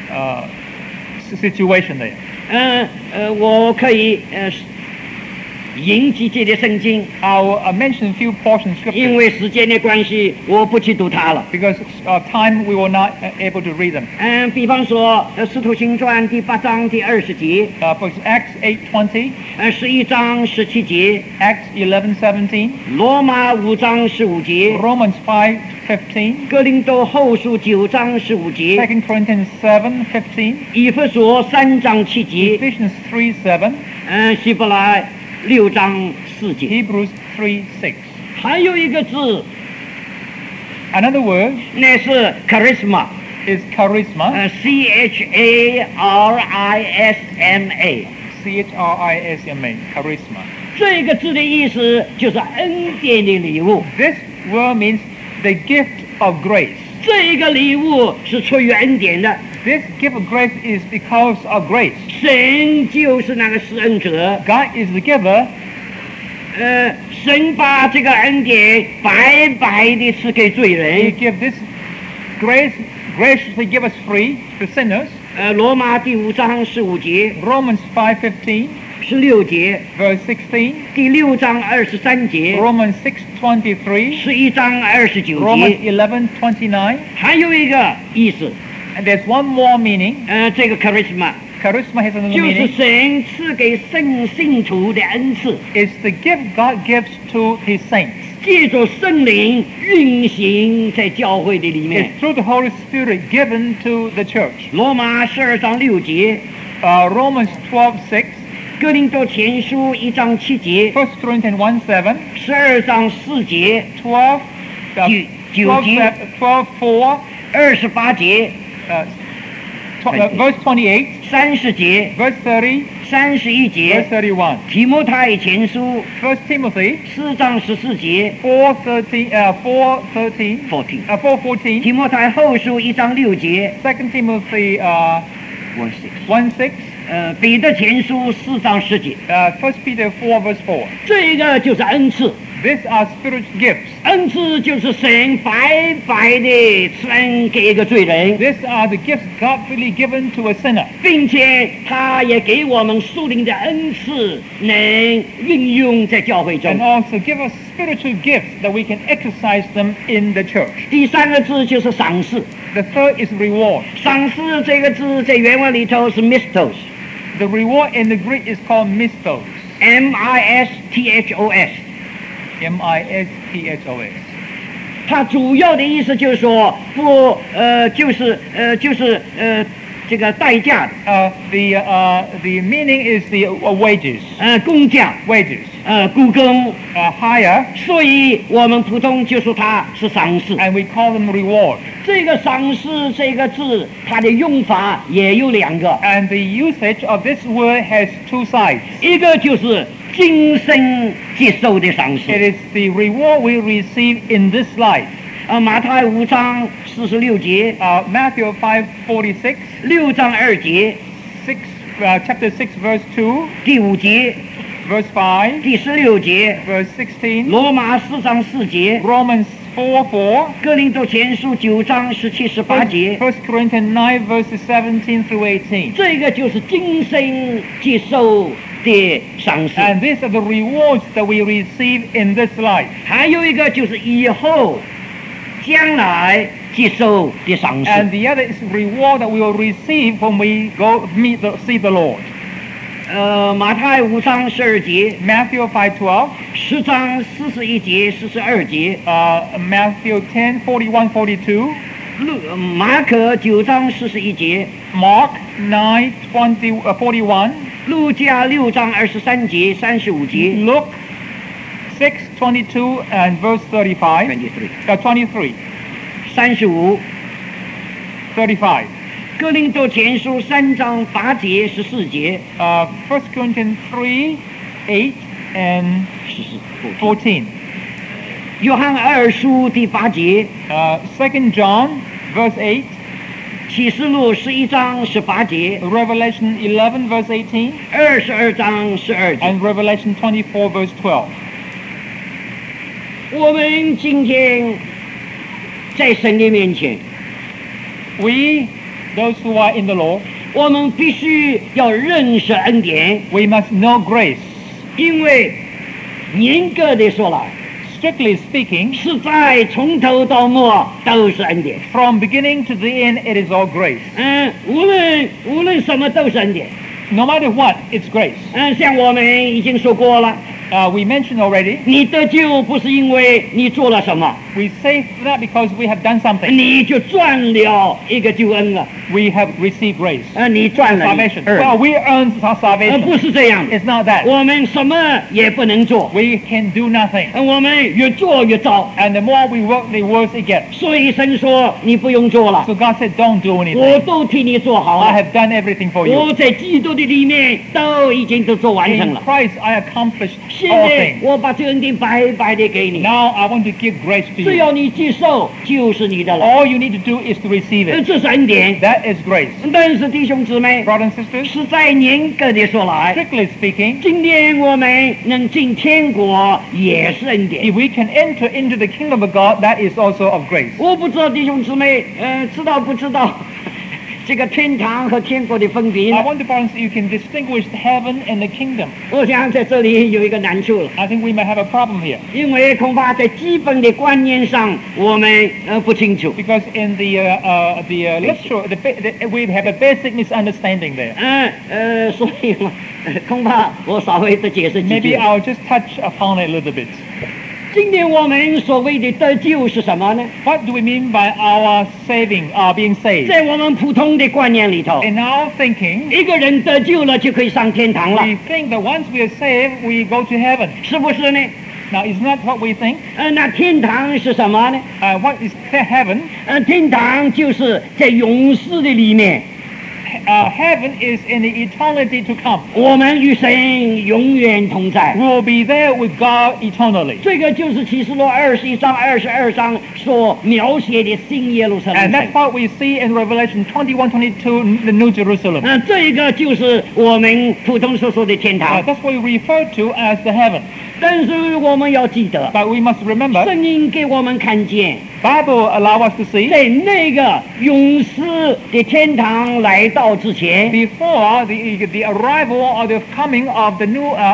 situation there. 我可以引几节的圣经， I'll mention a few portions of 因 scripture 为时间的关系，我不去读它了。 because of time we will not able to read them. 比方说，使徒行传第8章第20节， For Acts 8:20, 11章17节， Acts 11:17, 罗马5章15节， Romans 5:15, 哥林多后书9章15节， 2 Corinthians 7:15, 以弗所3章7节， Ephesians 3:7, 希伯来6章4节， Hebrews 3:6. 还有一个字， Another word 那是 charisma， is charisma, CHARISMA， CHRISMA, charisma. 这个字的意思就是恩典的礼物。 This word means the gift of grace. 这个礼物是出于恩典的， This gift of grace is because of grace. 神就是那个施恩者。 God is the giver. 神把这个恩典白白的赐给罪 He 人。 give this grace graciously give us free to sinners. 罗马第5章15节、 Romans 5:15, 16节、 verse 16, 第6章23节、 Romans 6:23, 11章29 Romans 节， 11:29. 还有一个意思， And there's one more meaning. 这个 charisma Charisma has another 就是 meaning. 神赐给圣信徒的恩赐， It's the gift God gives to His saints. 借着圣灵运行在教会的里面。 It's through the Holy Spirit given to the church. 罗马12章6节， Romans 12:6, 哥林多前书1章7节， 1 Corinthians 1:7, 12章4节， 12, 9 12:4, 28节， verse 28, 30节， verse 30, 31 verse 节。 31. 提摩太前书 1 Timothy 4章14节 4:13, 4:13, 14， 4:14, 提摩太后书1章6节 2 Timothy 16， 1:6, 彼得前书4章10节， 1 Peter 4, verse 4. 这个就是恩赐。 These are spiritual gifts. 恩赐就是神白白的赐恩给一个罪人， These are the gifts God freely given to a sinner. 并且他也给我们属灵的恩赐，能运用在教会中 And。also give us spiritual gifts that we can exercise them in the church. 第三个字就是赏赐， The third is reward. 赏赐这个字在原文里头是 mistos， The reward in the Greek is called mistos. M-I-S-T-H-O-S。 M-I-S-T-H-O-S. 它主要的意思就是说不这个代价的， The meaning is the wages. 工价， Wages. 雇工， Hire, 所以我们普通就说它是赏赐。 and we call them reward. 这个赏赐这个字，它的用法也有两个， And the usage of this word has two sides. 一个就是今生接受的赏 It 赐。 is the reward we receive in this life. 马太5章46节， Matthew 5:46, 6章2节， chapter 6, verse 2, 第5节， verse 5, 第16节， verse 16, 罗马4章4节， Romans 4:4, 哥林多前书9章17、18节， 1 Corinthians 9, verses 17 through 18. 这个就是今生接受的赏赐。 And these are the rewards that we receive in this life. 还有一个就是以后将来接受的赏 And 赐。 the other is reward that we will receive when we go see the Lord. 马太5章12节， Matthew 5:12, 10章41节、42节， Matthew 10:41, 42, 马可9章41节， Mark 9:20, 41, 路加6章23节、35节。 Luke 6:22 and verse 35, 23, 35， 35. 哥林多前书3章8节、14节， 1 Corinthians 3, 8 and 14. 约翰2书第8节， 2 John verse 8, 启示录11章18节， Revelation 11 verse 18, 22章12节。 and Revelation 24 verse 12. 我们今天在神的面前， We, those who are in the Lord, 我们必须要认识恩典， we must know grace. 因为严格的说来， Strictly speaking, 实在从头到末都是恩典。 from beginning to the end, it is all grace. 无论什么都是恩典。 No matter what, it's grace. 像我们已经说过了， We mentioned already, 你得救不是因为你做了什么， we say that because we have done something. 你就赚了一个救恩了。 We have received grace. 你赚了 Salvation. Well, we earned our 不 salvation. 是这样的。 It's not that. 我们什么也不能做， We can do nothing. 我们越做越糟。 And the more we work, the worse it gets. 所以神说你不用做了， So God said, don't do 我 anything. 都替你做好 I 了。 have done everything for you. 我在基督的里面都已经都做完成 In 了。 Christ, I accomplished 现 all 在 things. 我把这恩典白白的给你， Now I want to give grace to 只 you. 要你接受就是你的了。 All you need to do is to receive it. 这是恩典。 That is grace. 但是弟兄姊妹， Brothers and sisters, 实在严格的说来， strictly speaking, 今天我们能进天国也是恩典 if。we can enter into the kingdom of God, that is also of grace. 我不知道弟兄姊妹，知道不知道这个天堂和天国的分别 I 呢？ wonder, brothers, if you can distinguish heaven and the kingdom. 我想在这里有一个难处了， I think we may have a problem here. 因为恐怕在基本的观念上我们不清楚。 Because in the literal, we have a basic misunderstanding there. 所以嘛，恐怕我稍微的解释几 Maybe 句。 I'll just touch upon it a little bit. 今天我们所谓的得救是什么呢？ What do we mean by our saving, our being saved? 在我们普通的观念里头， In our thinking, 一个人得救了就可以上天堂了， we think that once we are saved, we go to heaven. 是不是呢？ Now, isn't that what we think? 那天堂是什么呢？ What is heaven? 天堂就是在永世的里面， Heaven is in the eternity to come. 我们与神永远同在 We。will be there with God eternally. 这个就是启示录21章、22章所描写的新耶路撒冷 And 城 that's。what we see in Revelation 21:22, the New Jerusalem. 这个就是我们普通所说的天堂。 That's what we refer to as the heaven. 但是我们要记得， But we must remember, 圣经给我们看见， Bible allow us to see 在那个永世的天堂来到之前， before the arrival or the coming of the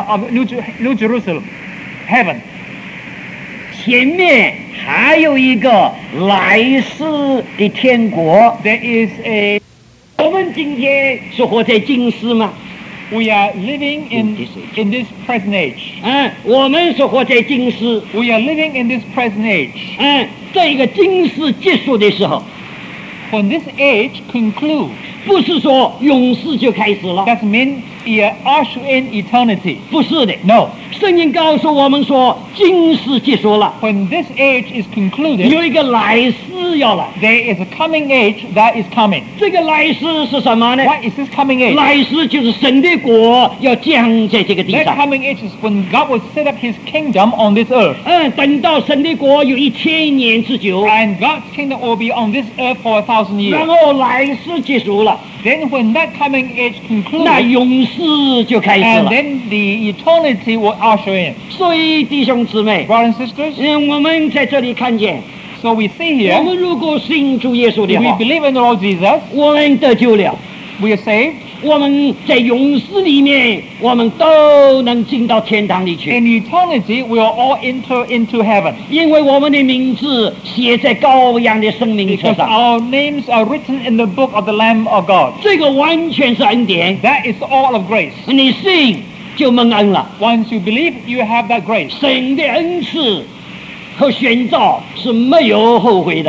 New Jerusalem, heaven. 前面还有一个来世的天国。 There is a 我们今天是活在今世吗？ we are living in this present age. 我们是活在今世。 We are living in this present age. 这个今世结束的时候， When this age concludes, 不是说永世就开始了， that means usher in eternity. 不是的。 No. 圣经告诉我们说，今世结束了， When this age is concluded, 有一个来世要来。 there is a coming age that is coming. 这个来世是什么呢？ What is this coming age? 来世就是神的国要降在这个地 That 上。 coming age is when God will set up His kingdom on this earth. 等到神的国有1000年之久， And God's kingdom will be on this earth for 1,000 然 years. 后来世结束了， Then when that coming age 那 concludes, 永世就开始 and 了。 then the eternity will usher in. 所以弟兄姊妹， Brothers and sisters, 我们在这里看见， so we see 我 here, 们如果信主耶稣的 if we 话， believe in the Lord Jesus, 我们得救了。 we are saved. 我们在永世里面，我们都能进到天堂里去， In eternity, we will all enter into heaven. 因为我们的名字写在羔羊的生命册 Because 上。 our names are written in the book of the Lamb of God. 这个完全是恩典， That is all of grace. 你信就蒙恩了。 Once you believe, you have that grace. 神的恩赐和选召是没有后悔的。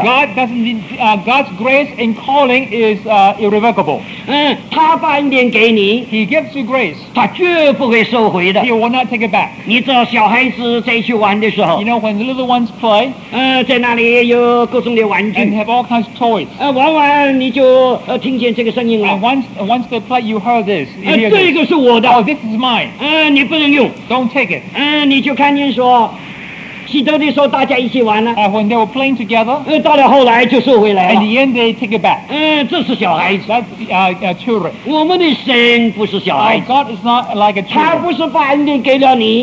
God's grace in calling is irrevocable. 他把恩典给你， He gives you grace. 他绝不会收回的 He。will not take it back. 你知道小孩子在一起玩的时候 You，know, when the little ones play 在那里有各种的玩 and 具， have all kinds of toys, 玩完你就听见这个声音 and 了。 once they play, you heard this. You hear 这 this. 个是我 Oh, 的， this is mine. 你不能用。 Don't take it. 你就看见说，洗头的时候大家一起玩了， When they were playing together, 到了后来就收回来 in 了。 the end they take it back. 这是小孩子， That's children. 我们的神不是小孩 Our 子， God is not like a 他 children. 不是把恩典给了你，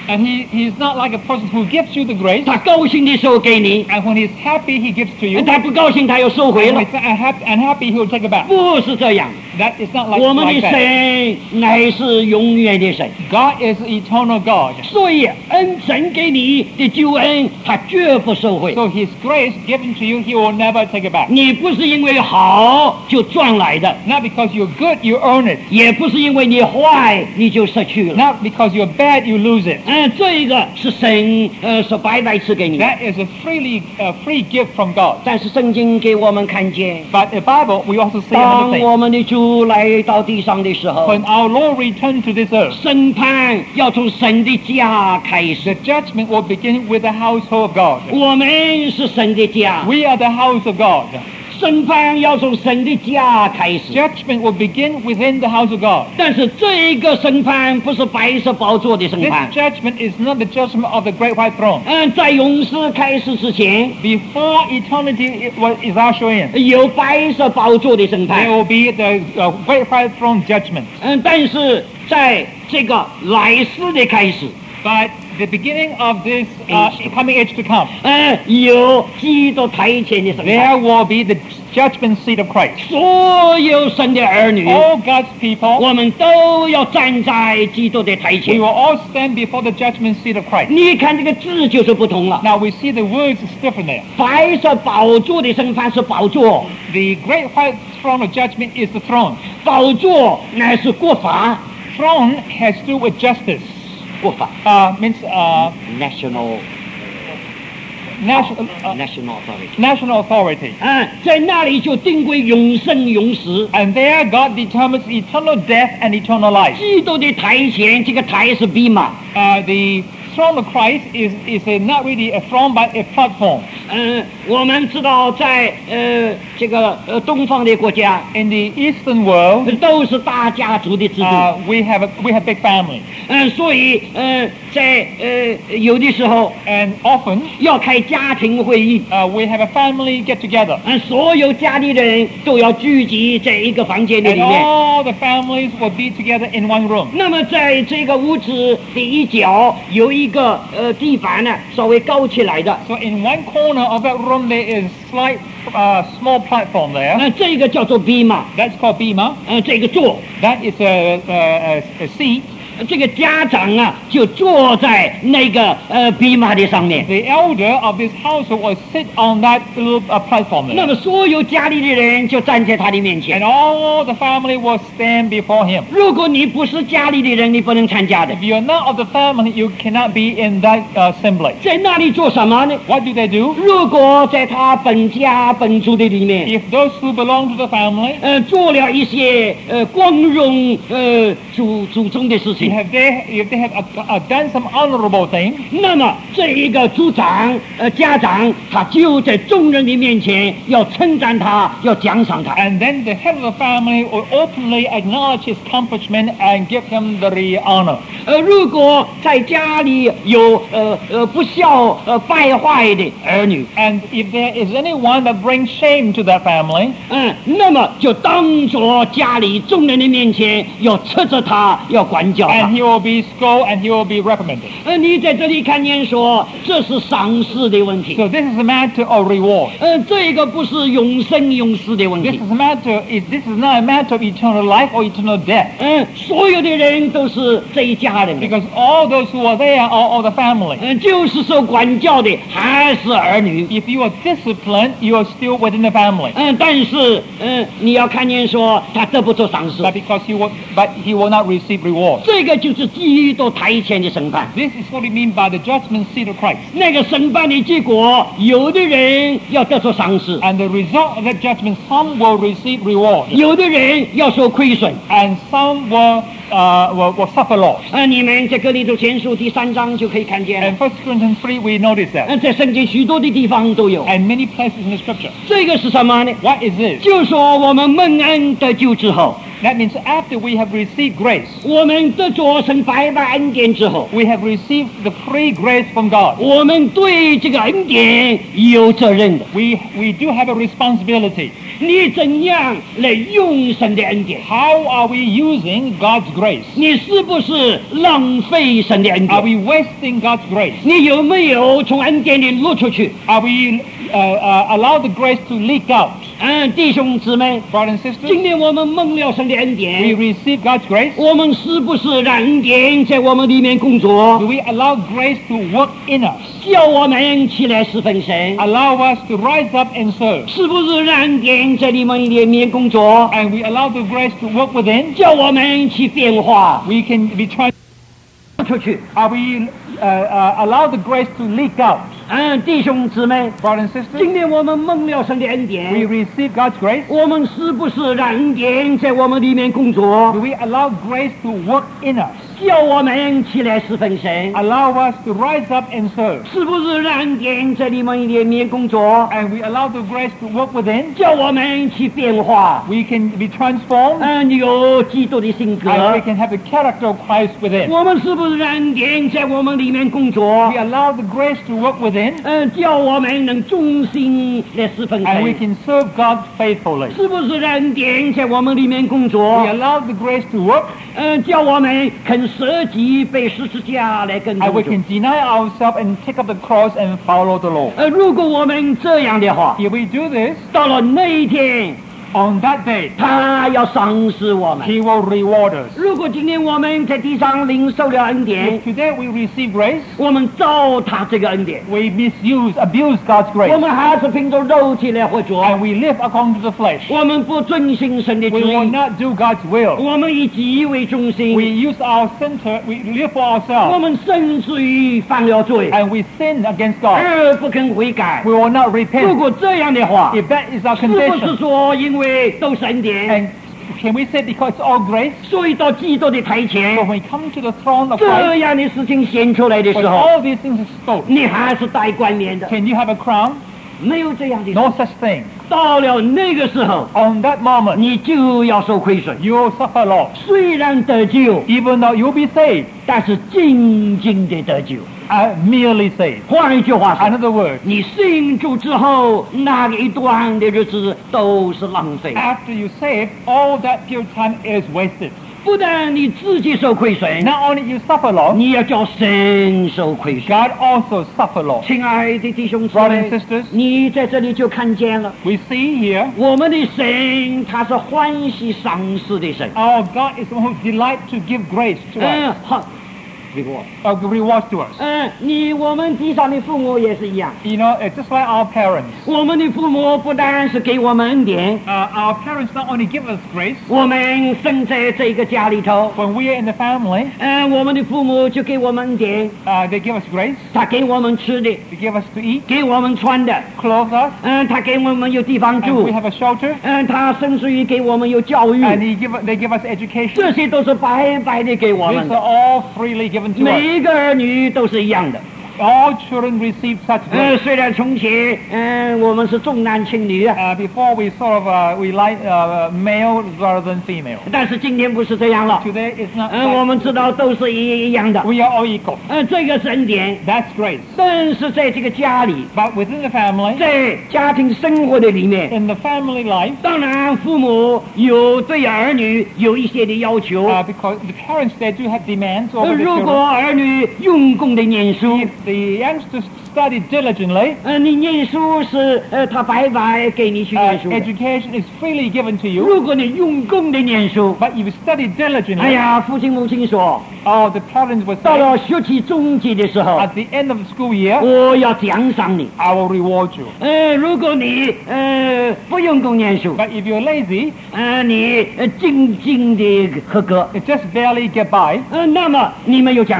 And he's not like a person who gives you the grace, 他高兴的时候给你， and when he's happy, he gives to you. 他不高兴他又收回 And 了 when，he's unhappy, he will take it back. 不是这样。 That is not like, 我们的 like that. 神乃是永远的神， God is eternal God. 所以神给你的救恩，他绝不收回。 So his grace given to you, he will never take it back. 你不是因为好就赚来的， Not because you're good, you earn it. 也不是因为你坏你就失去了。 Not because you're bad, you lose it. 这个是神所白白赐给你的。 That is a free gift from God. 但是圣经给我们看见， But the Bible, we also see 当 another 我 thing. 们的主来到地上的时候， When our Lord returned to this earth, 审判要从神的家开 the 始。 judgment will begin with the household of God. 我们是神的家， We are the house of God. 审判要从神的家开始。 Judgment will begin within the house of God. 但是这个审判不是白色宝座的审 This 判。 judgment is not the judgment of the great white throne. 在勇士开始之前， Before eternity is ushered in, 有白色宝座的审 there 判。 will be the great white throne judgment. 但是在这个来世的开始， But the beginning of this coming age to come, 有基督台前的审 there 判。 will be the judgment seat of Christ. 所有神的儿女， All God's people, 我们都要站在基督的台 we 前 will。all stand before the judgment seat of Christ. 你看这个字就是不同了。 Now we see the words is different there. 白色宝座的审判是宝座， The great white throne of judgment is the throne. 宝座乃是国法， Throne has to do with justice. 国法 Means national national authority。 national authority. 在那里就定规永生永死。 And there God determines eternal death and eternal life. 基督的台前，这个台是兵马。 The throne of Christ is not really a throne but a platform. 我们知道在这个东方的国家， In the Eastern world, 都是大家族的制度。 we have big family. 所以在有的时候 And often 要开家庭会议， we have a family get together. 所有家里人都要聚集在一个房间里 And 面。 all the families will be together in one room. 那么在这个屋子的一角有一个地板呢，稍微高起来的， So in one corner of that room there is slight small platform there. 这个叫做兵马， That's called bima. 这个座。 That is a seat. 这个家长啊，就坐在那个兵马的上面。 The elder of this household will sit on that little platform 那 there. 么所有家里的人就站在他的面 And 前。 all the family will stand before him. 如果你不是家里的人，你不能参加的 If。you're not of the family, you cannot be in that assembly. 在那里做什么呢？ What do they do? 如果在他本家本族的里面， If those who belong to the family, 做了一些光荣祖宗的事情， if they have done some honorable thing, 那么这一个族长家长，他就在众人的面前要称赞他，要奖赏他。 and then the head of the family will openly acknowledge his accomplishment and give him the honor. 如果在家里有不孝败坏的儿女， And if there is anyone that brings shame to that family, 那么就当着家里众人的面前要斥责他，要管教 and 他。 he will be scolded and he will be reprimanded. 你在这里看见说这是赏赐的问题， So this is a matter of reward. 这个不是永生永死的问 This 题。 is not a matter of eternal life or eternal death. 所有的人都是这一家人， Because all those who are there are all the family. 就是受管教的还是儿女。 If you are disciplined, you are still within the family. 但是你要看见说他得不到赏赐， But he will not receive reward. 这个就是基督台前的审判。 This is what we mean by the judgment seat of Christ. 那个审判的结果，有的人要得到赏赐， And the result of that judgment, some will receive reward, 有的人要受亏损。 and some will suffer loss. 你们在哥林多前书第3章就可以看见 And 1 Corinthians 3, we notice that. 在圣经许多的地方都有。 And many places in the scripture. 这个是什么呢？ What is this? 就说我们蒙恩得救之后， That means after we have received grace, 我们得着神白白恩典之后， we have received the free grace from God. 我们对这个恩典有责任的。 We do have a responsibility. 你怎样来用神的恩典？ How are we using God's grace? 你是不是浪费神的恩 Are 典？ we wasting God's grace? 你有没有从恩典里落出去？ Are we allow the grace to leak out? 弟兄姊妹， Brothers and 今 sisters, 天我们蒙了神的恩 we 典， receive God's grace. 我们是不是让恩典在我们里面工 Do 作， we allow grace to work in us? 叫我们起来侍奉神？ Allow us to rise up and serve. 是不是让恩典在你们里面工作， And we allow the grace to work within. 叫我们去变化 We can be trying. 出去？ Are we allow the grace to leak out? 弟兄姊妹， Brothers and sisters, 今天我们蒙了神的恩 we 典， receive God's grace. 我们是不是让恩典在我们里面工作， Do we allow grace to work in us? 叫我们起来侍奉神？ Allow us to rise up and serve. 是不是让恩典在你们里面工作， And we allow the grace to work within. 叫我们去变化？ We can be transformed. 有基督的性格 And we。can have the character of Christ within. 我们是不是让恩典在我们里面工作 We？allow the grace to work within. 叫我们能忠心来侍奉 And we 神。 can serve God faithfully. 是不是让恩典在我们里面工 We 作？ allow the grace to work. 叫我们肯舍己背十字架来跟 And we 从主。 can deny ourselves and take up the cross and follow the Lord. 如果我们这样的话， If we do this, 到了那一天， on that day, 他要赏识我们。 He will reward us. 如果今天我们在地上领受了恩典 If，today we receive grace, 我们糟蹋这个恩典， we abuse God's 我 grace. 们还是凭着肉体来活着， And we live according to the flesh. 我们不遵行神的旨 We will 意， not do God's will. 我们以己意为中 We 心， use our center, we live for 我 ourselves. 们甚至于犯了罪， And we sin against God. 而不肯悔改。 We will not 如 repent. 果这样的话， If that is our 是不是 condition, 说因为都是恩典， and can we say because it's all grace? 所以到基督的台 So 前， when we come to the throne of 这 Christ, 样的事情显出来的 when 时候， all these things are spoken, 你还是戴冠冕的， can you have a crown? 没有这样的事。 No such thing. 到了那个时候， On that moment, 你就要受亏损。 you will suffer loss. 虽然得救， Even though you'll be saved, 但是静静的得救。 merely saved. 换一句话 In 说， other words, 你信主之后那一段的日子都是浪费。 after you save, all that period of time is wasted. 不但你自己受亏损， Not only you suffer loss, 你要叫神受亏损。 God also suffer loss. 亲爱的弟兄姊 Brothers and 妹， sisters, 你在这里就看见了， we see here 我们的神他是欢喜赏赐的神。 our God is the one who delights to give grace to us, 好，给我。 rewards to us. 我们地上的父母也是一样， You know, it's just like our parents. 我们的父母不但是给我们恩典， Our parents not only give us grace, 我们生在这个家里头， when we are in the family, 我们的父母就给我们恩典， they give us grace, 他给我们吃的， they give us to eat, 给我们穿的， clothe us, 他给我们有地方 and 住 we，have a shelter, 他甚至于给我们有教育， and they give us education. 这些都是白白的给我 These 们 are 的， all freely given to us. 每一个儿女都是一样的。 All children receive such grace. 虽然从前，我们是重男轻女啊， Before we sort of we like male rather than female. 但是今天不是这样了。 Today it's not. 我们知道都是一样的。 We are all equal. 这个是恩典， That's grace. 但是在这个家里， But within the family, 在家庭生活的里面， in the family life, 当然父母有对儿女有一些的要求。 because the parents they do have demands over the 如果 children. 儿女用功的念书， If the youngsters study diligently, 你念书是他白白给你去念书的。 education is freely given to you. 如果你用功的念书， But if you study 哎 diligently, 呀，父亲母亲说， the parents will 到 say, 了学期终结的时候， at the end of the school year, 我要奖赏你。 I will reward you. 如果你不用功念书， But if you're lazy, 你静静的合格， it just barely get by, 那么你没有奖赏。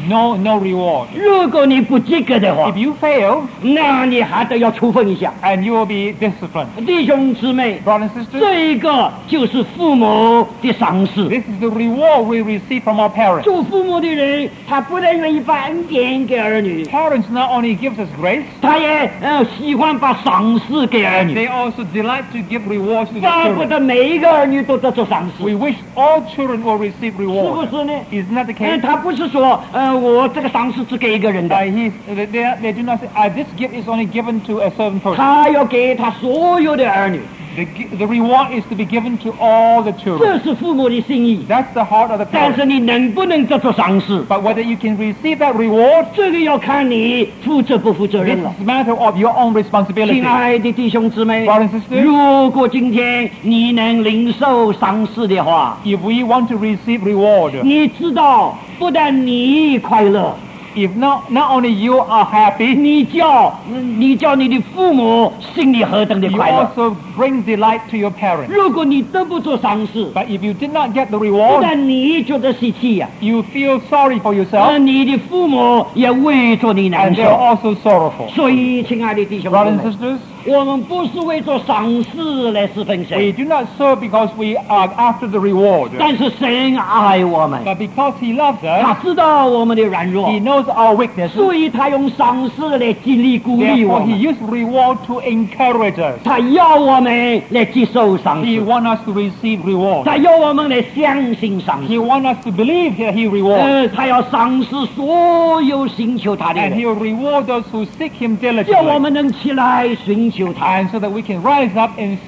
no reward. 如果你不及格的话 If，you fail, 那你还得要处分一下。 and you will be disciplined. 弟兄姊妹， Brothers and sisters, 这一个就是父母的赏识。 this is the reward we receive from our parents. 做父母的人，他不但愿意把恩典给儿女， Parents not only gives us grace, 他也喜欢把赏识给儿 they 女， also delight to give rewards to their 巴不 children. 得每一个儿女都得到赏识， We wish all children will receive 是不 reward. 是呢？ Isn't that the case? 他不是说我这个赏识只给一个人的， They do not say, this gift is only given to a certain person. 他要给他所有的儿女， The reward is to be given to all the 这 children. 是父母的心意。 That's the heart of the 但 parent. 是你能不能得到赏识， But whether you can receive that reward, 这个要看你负责不负责 this 任了。 is a matter of your own 亲 responsibility. 爱的弟兄姊妹， Brothers and sisters, 如果今天你能领受赏识的话， if we want to receive reward, 你知道，不但你快乐， if not only you are happy, 你叫你的父母心里何等的 you 快乐。 also bring delight to your parents. 如果你得不到赏识， But if you did not get the 不 reward, 但你觉得稀奇呀， you feel sorry for 那 yourself, 你的父母也为着你难 and they 受。 are also sorrowful. 所以，亲爱的弟兄姊 Brothers and 妹， sisters, 我们不是为着赏识来侍奉 we 神， do not serve because we are after the reward, 但是神爱我们， but because He loves 他 us, 知道我们的软弱， He knows our weaknesses. 所以他用赏识来激励鼓励我 Therefore, He 们， used reward to encourage us. 他要我们来接受赏 He 识， wants us to receive reward. 他要我们来相信赏 He 识， wants us to believe that He rewards. 他要赏识所有寻求他的 And 人， He will reward those who seek Him 叫我 diligently. 们能起来寻求他。 And so that we can rise up and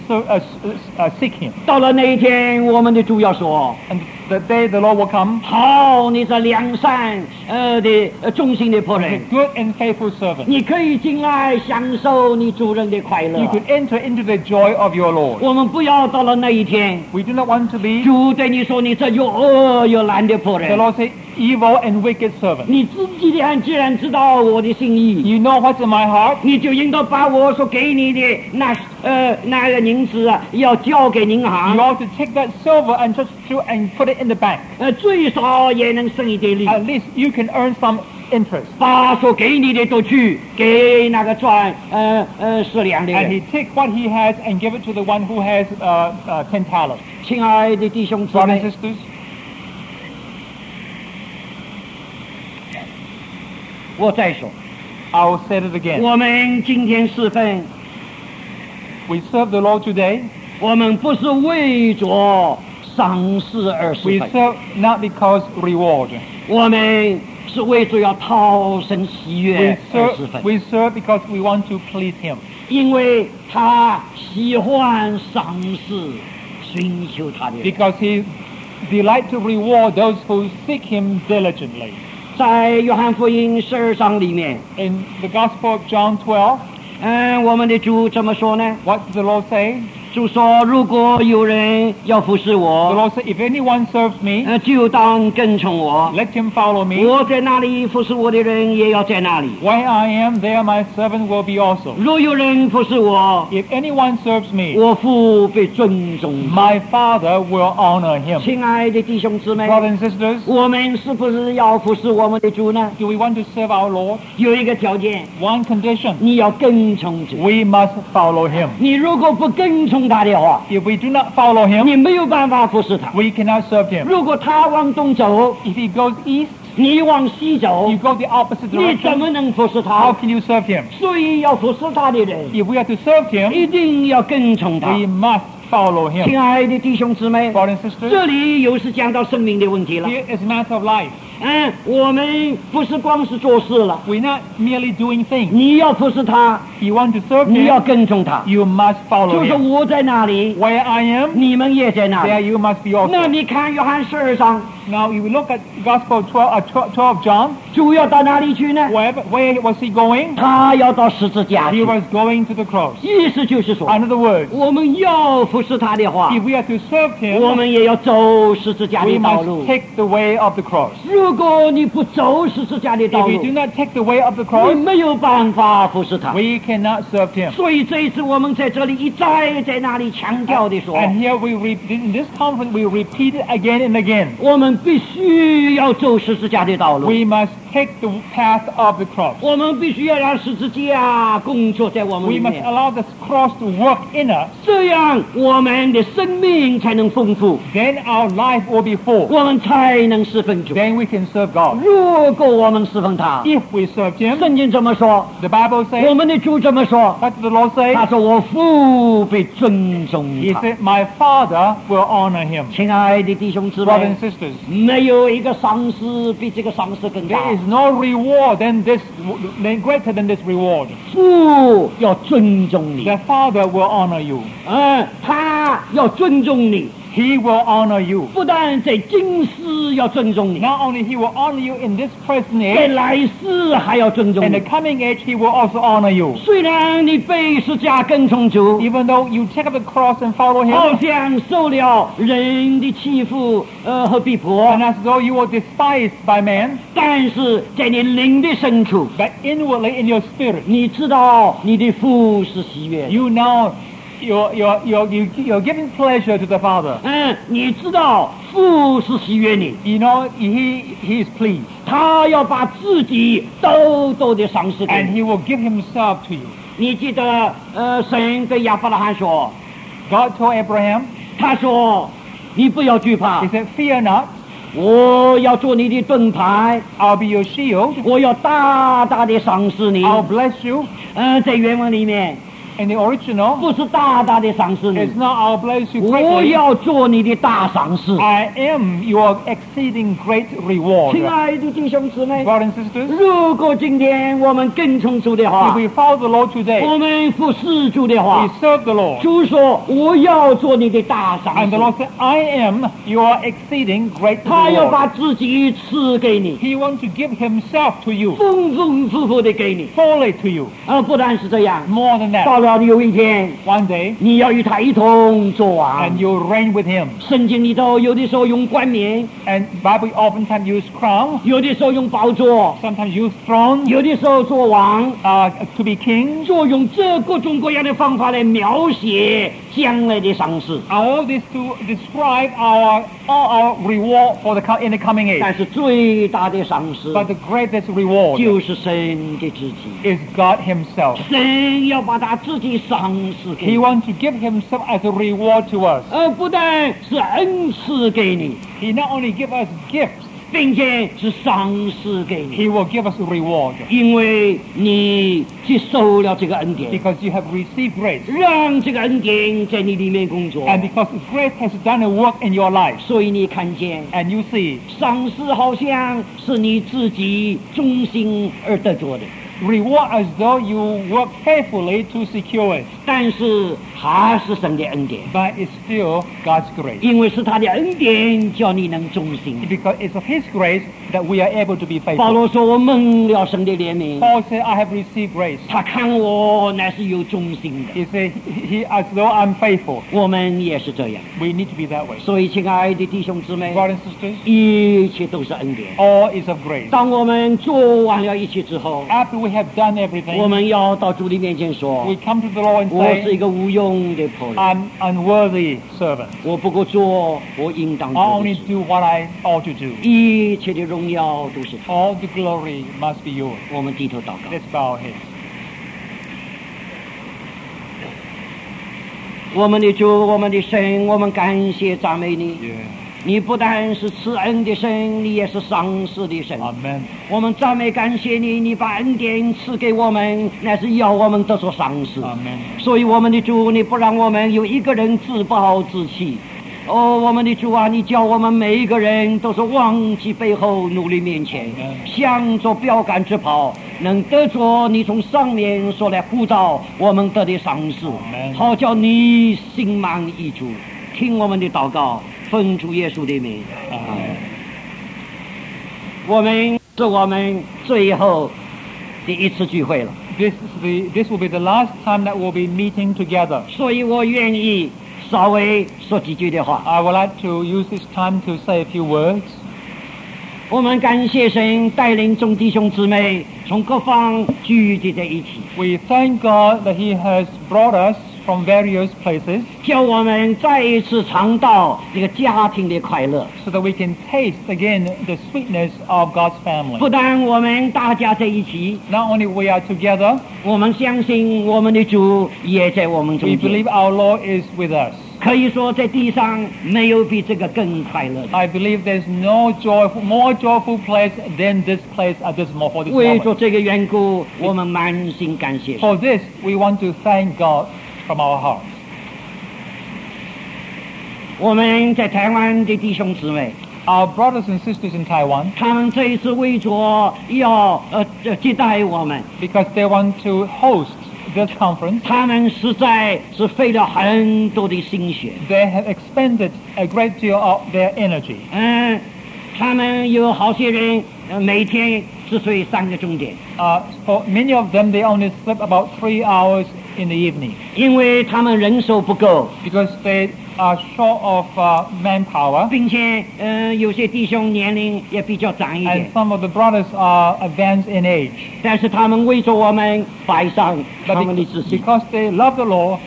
seek Him. 到了那一天，我们的主要说 And the day the Lord will come,：“ 好，你这良善的忠心的仆 the 人， good and faithful servant. 你可以进来享受你主人的快乐 You。could enter into the joy of your Lord. 我们不要到了那一天， We do not want to be, 主对你说：‘你这又恶又懒的仆 the 人， Lord said, evil and wicked servant. 你自己既然知道我的心意， You know what's in my heart. 你就应该把我所给你的那个银子啊，要交给银 You 行， ought to take that silver and put it in the bank. 最少也能生一点利。 At least you can earn some interest. 把所给你的都去给那个赚10两的 And 人。 he take what he has and give it to the one who has 10 talents. 亲爱的弟兄姊 Brothers and 妹， sisters, 我再说， I will say it again. 我们今天侍奉， We serve the Lord today. 我们不是为着赏识而侍 We 奉， serve not because reward. 我们是为着要讨神喜悦 We 而侍 serve, 奉， we serve because we want to please Him. 因为他喜欢赏识寻求他的人。 Because He delight to reward those who seek Him diligently. 在约翰福音12章里面， In the Gospel of John 12, 我们的主怎么说呢？ what does the Lord say? 主说：“如果有人要服侍 The 我， Lord said, if anyone serves me, 就当跟从我。 let him follow me. 我在那里服侍我的人，也要在那里。 Where I am, there my servant will be also. 若有人服侍我， If anyone serves me, 我父被尊重。 my Father will honor him. 亲爱的弟兄姊妹， Brothers and sisters, 我们是不是要服侍我们的主呢？ do we want to serve our Lord? 有一个条件， One condition, 你要跟从主。 we must follow him. 你如果不跟从他的话， If we do not follow him, 你没有办法服侍他。 we cannot serve him. 如果他往东走， If he goes east, 你往西走 you，go the opposite 你怎 direction. 么能服侍 How 他？ can you serve him? 所以要服侍他的人， If we are to serve him, 一定要跟从他。 we must follow him. 亲爱的弟兄姊妹， Brothers and sisters, 这里又是讲到生命的问题了。 here is a matter of life. 我们不是光是做事了， We're not merely doing things. 你要服侍他， You want to serve 你要 him, 跟从他。 you must 就 follow 是 him. 我在那里， Where I am, 你们也在那 there 里。 you must be 那 also. 你看约翰12章， Now, if we look at Gospel 12 John, 主要到哪里去呢？ where was he going? 他要到十字架 He 去。 was going to the cross. 意思就是说， In other words, 我们要服侍他的话， if we are to serve 我 him, 们也要走十字架 we 的道路 must。take the way of the cross. 如果你不走十字架的 If 道 we 路， do not take the way of the 你 cross, 没有办法服侍他。 we cannot serve him. 所以这一次我们在这里一再在那里强调的说， And here in this conference we repeat it again and again. 我们必须要走十字架的道路， We must take the path of the cross. 我们必须要让十字架工作在我们 We 里 must 面， allow this cross to work in us. 这样我们的生命才能丰富， Then our life will be full. 我们才能侍奉主。 Then we can serve God. 如果我们侍奉他， If we serve Him, 圣经这么说， the Bible 我 says, 们的主这么说， what did the Lord say? 他说我父必尊重 He 他。 said, my Father will honor him. 亲爱的弟兄姊 Brothers 妹 and，sisters, 没有一个赏识比这个赏识更大 there。is no reward greater than this reward. 父要尊重你， The Father will honor you. 他要尊重你， He will honor you. 不但在今世要尊重你， Not only He will honor you in this present 在 age, 来世还要尊重 in the 你。 coming age He will also honor you. 虽然你背十字架跟从主， Even though you take up the cross and follow 好 Him, 像受了人的欺负和逼迫 and，as though you were despised by man, 但是在你灵的深处， but inwardly in your spirit, 你知道你的父是喜悦的。 you know you're giving pleasure to the Father. 你知道父是喜悦你， You know He is pleased, 他要把自己都的赏赐给 and 你。 He will give Himself to you. 你记得神对亚伯拉罕说， God told Abraham, 他说你不要惧怕 He，said, fear not, 我要做你的盾牌， I'll be your shield, 我要大大的赏赐你。 I'll bless you. 在原文里面 In the original, 不是大大的赏赐你 it's，not I'll bless you 我 greatly. 要做你的大赏赐。 I am your exceeding great reward. 亲爱的弟兄姊妹， Brothers and sisters, 如果今天我们跟从主的 if 话， we follow the Lord today, 我们服侍主的 we 话， serve the Lord. 主说我要做你的大赏 And the Lord 赐， said, I am your exceeding great 他要把 reward. 自己赐给你， He wants to give Himself to you, 丰丰富富的给你。 fully to you. 不但是这样， More than 到 that, 了有一天， one day, 你要与他一同做王 and。you reign with Him. 圣经里头有的时候用冠冕， And Bible oftentimes use crown, 有的时候用宝座， sometimes use throne, 有的时候做王， to be king. 就用这各种各样的方法来描写将来的赏赐。 All this to describe all our reward in the coming age. 但是最大的赏赐 But the greatest reward 就是神的自己， is God Himself. 神要把他自己赏赐给 He 你， wants to give Himself as a reward to us. 不但是恩赐给你， He not only give us gifts, 并且是赏赐给你， He will give us a reward. 因为你接受了这个恩典， Because you have received grace. 让这个恩典在你里面工作， And because grace has done a work in your life. 所以你看见 And you see, 赏赐好像是你自己忠心而得着的， reward as though you work faithfully to secure it. 但是还是神的恩典， But it's still God's grace. 因为是他的恩典叫你能忠心。 Because it's of His grace that we are able to be 保 faithful. 罗说：“我蒙了神的怜悯， Paul said, I have received grace. 他看我乃是有忠心的。 He said, as though I'm faithful. 我们也是这样。 We need to be that way. 所以，亲爱的弟兄姊妹， Brothers and sisters, 一切都是恩典。 all is of grace. 当我们做完了一切之后， After we have done 我 everything, 们要到主的面前说 we come to the Lord：“ and 我是一 say, 个无用的仆人， I'm unworthy servant. 我不过做我应当 I 做的 only 事。 do what I ought to do. 一切的荣耀都是他。 All the glory must be yours. ” 我们低头祷告。 Let's bow our heads. 我们的主，我们的神，我们感谢赞美你。 Yeah. 你不但是赐恩的神，你也是赏赐的神。 Amen. 我们赞美感谢你，你把恩典赐给我们，乃是要我们得着赏赐。 Amen. 所以我们的主，你不让我们有一个人自暴自弃。我们的主啊，你叫我们每一个人都是忘记背后，努力面前，向着标杆直跑，能得着你从上面所来呼召我们得的赏赐，好叫你心满意足。听我们的祷告，奉主耶稣的名。我们是我们最后的一次聚会了， This will be the last time that we'll be meeting together. 所以我愿意稍微说几句的话。 I would like to use this time to say a few words. 我们感谢神带领众弟兄姊妹从各方聚集在一起。 We thank God that He has brought us from various places 叫我们再一次尝到这个家庭的快乐。 so that we can taste again the sweetness of God's 不 family. 但我们大家在一起， Not only we are together, 我们相信我们的主也在我们 we 中 believe 间。 our Lord is with us. 可以说，在地上没有比这个更快乐的。 I believe there's no more joyful place than this place at this moment. For this 为 moment. 着这个缘故，我们满心感谢神。 For this, we want to thank God from our hearts. 我们在台湾的弟兄姊妹， Our brothers and sisters in Taiwan, 他们这一次为着要接待我们， because they want to host this conference, 他们实在是费了很多的心血。 they have expended a great deal of their energy. 他们有好些人每天只睡3个钟点， For many of them, they only sleep about 3 hours in the evening 因为他们人手不够， because they are short of manpower, 并且有些弟兄年龄也比较长一 and 点， some of the brothers are advanced in age. 但是他们为着我们摆上他 But 们的自己。 because they love the Lord,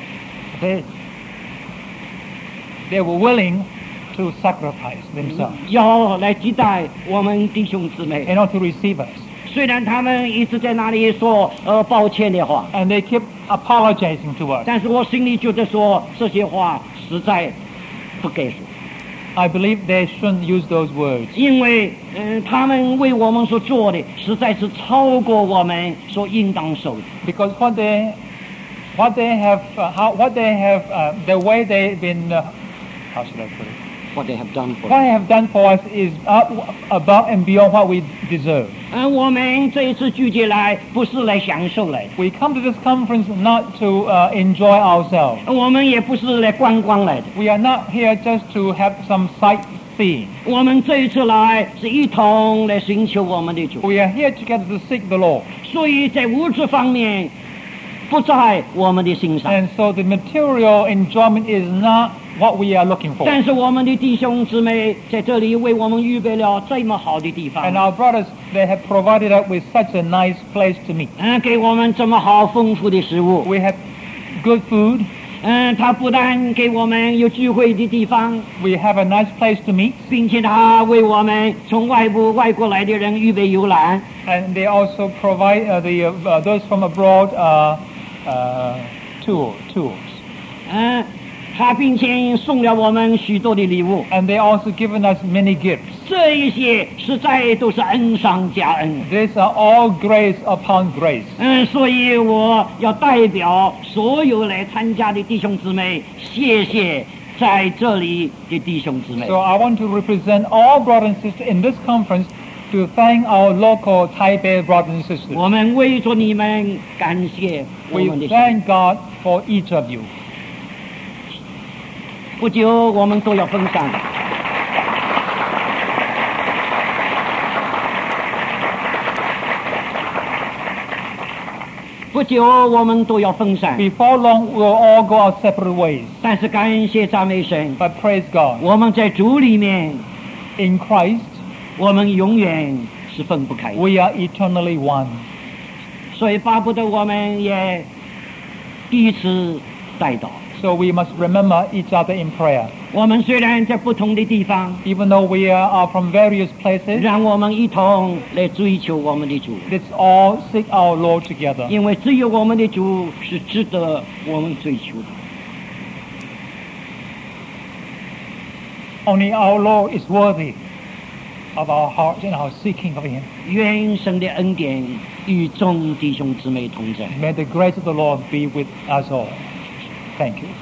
they were willing to sacrifice themselves 要来接待我们弟兄姊妹。 in order to receive us. 虽然他们一直在那里说抱歉的话， And they keep apologizing to us. 但是我心里觉得说这些话实在不该说， I believe they shouldn't use those words 因为他们为我们所做的实在是超过我们所应当受的。 because what they have, the way they've been, how should I put it? What they have done for What they have done for us is above and beyond what we deserve. 我们这一次聚集来不是来享受来的， We come to this conference not to enjoy ourselves. 我们也不是来观光来的， We are not here just to have some sightseeing. 我们这一次来是一同来寻求我们的主。 We are here together to seek the Lord. 所以在物质方面不在我们的心上， And so the material enjoyment is not what we are looking for. 但是我们的弟兄姊妹在这里为我们预备了这么好的地 And 方， our brothers, they have provided us with such a nice place to meet. 给我们这么好丰富的食物。 We have good food. 他不但给我们有聚会的地方， We have a nice place to meet. 并且他为我们从外国来的人预备游览。 And they also provide those from abroad tours. 他并且送了我们许多的礼物， And they also given us many gifts. 这一些实在都是恩上加恩。 These are all grace upon grace. 所以我要代表所有来参加的弟兄姊妹，谢谢在这里的弟兄姊妹。 So I want to represent all brothers and sisters in this conference to thank our local Taipei brothers and sisters. 我们为着你们感谢我 We 们的神。 thank God for each of you. 不久我们都要分享。不久我们都要分散， Before long, we'll all go our separate ways. 但是感谢赞美神， But praise God. 我们在主里面， In Christ, 我们永远是分不开的。 we are eternally one. 所以巴不得我们也彼此带祷。 So we must remember each other in prayer. 我们虽然在不同的地方， Even though we are from various places, 让我们一同来追求我们的主， let's all seek our Lord together. 因为只有我们的主是值得我们追求的。 Only our Lord is worthy of our hearts and our seeking of Him. 愿神的恩典与众弟兄姊妹同在。 May the grace of the Lord be with us all. Thank you.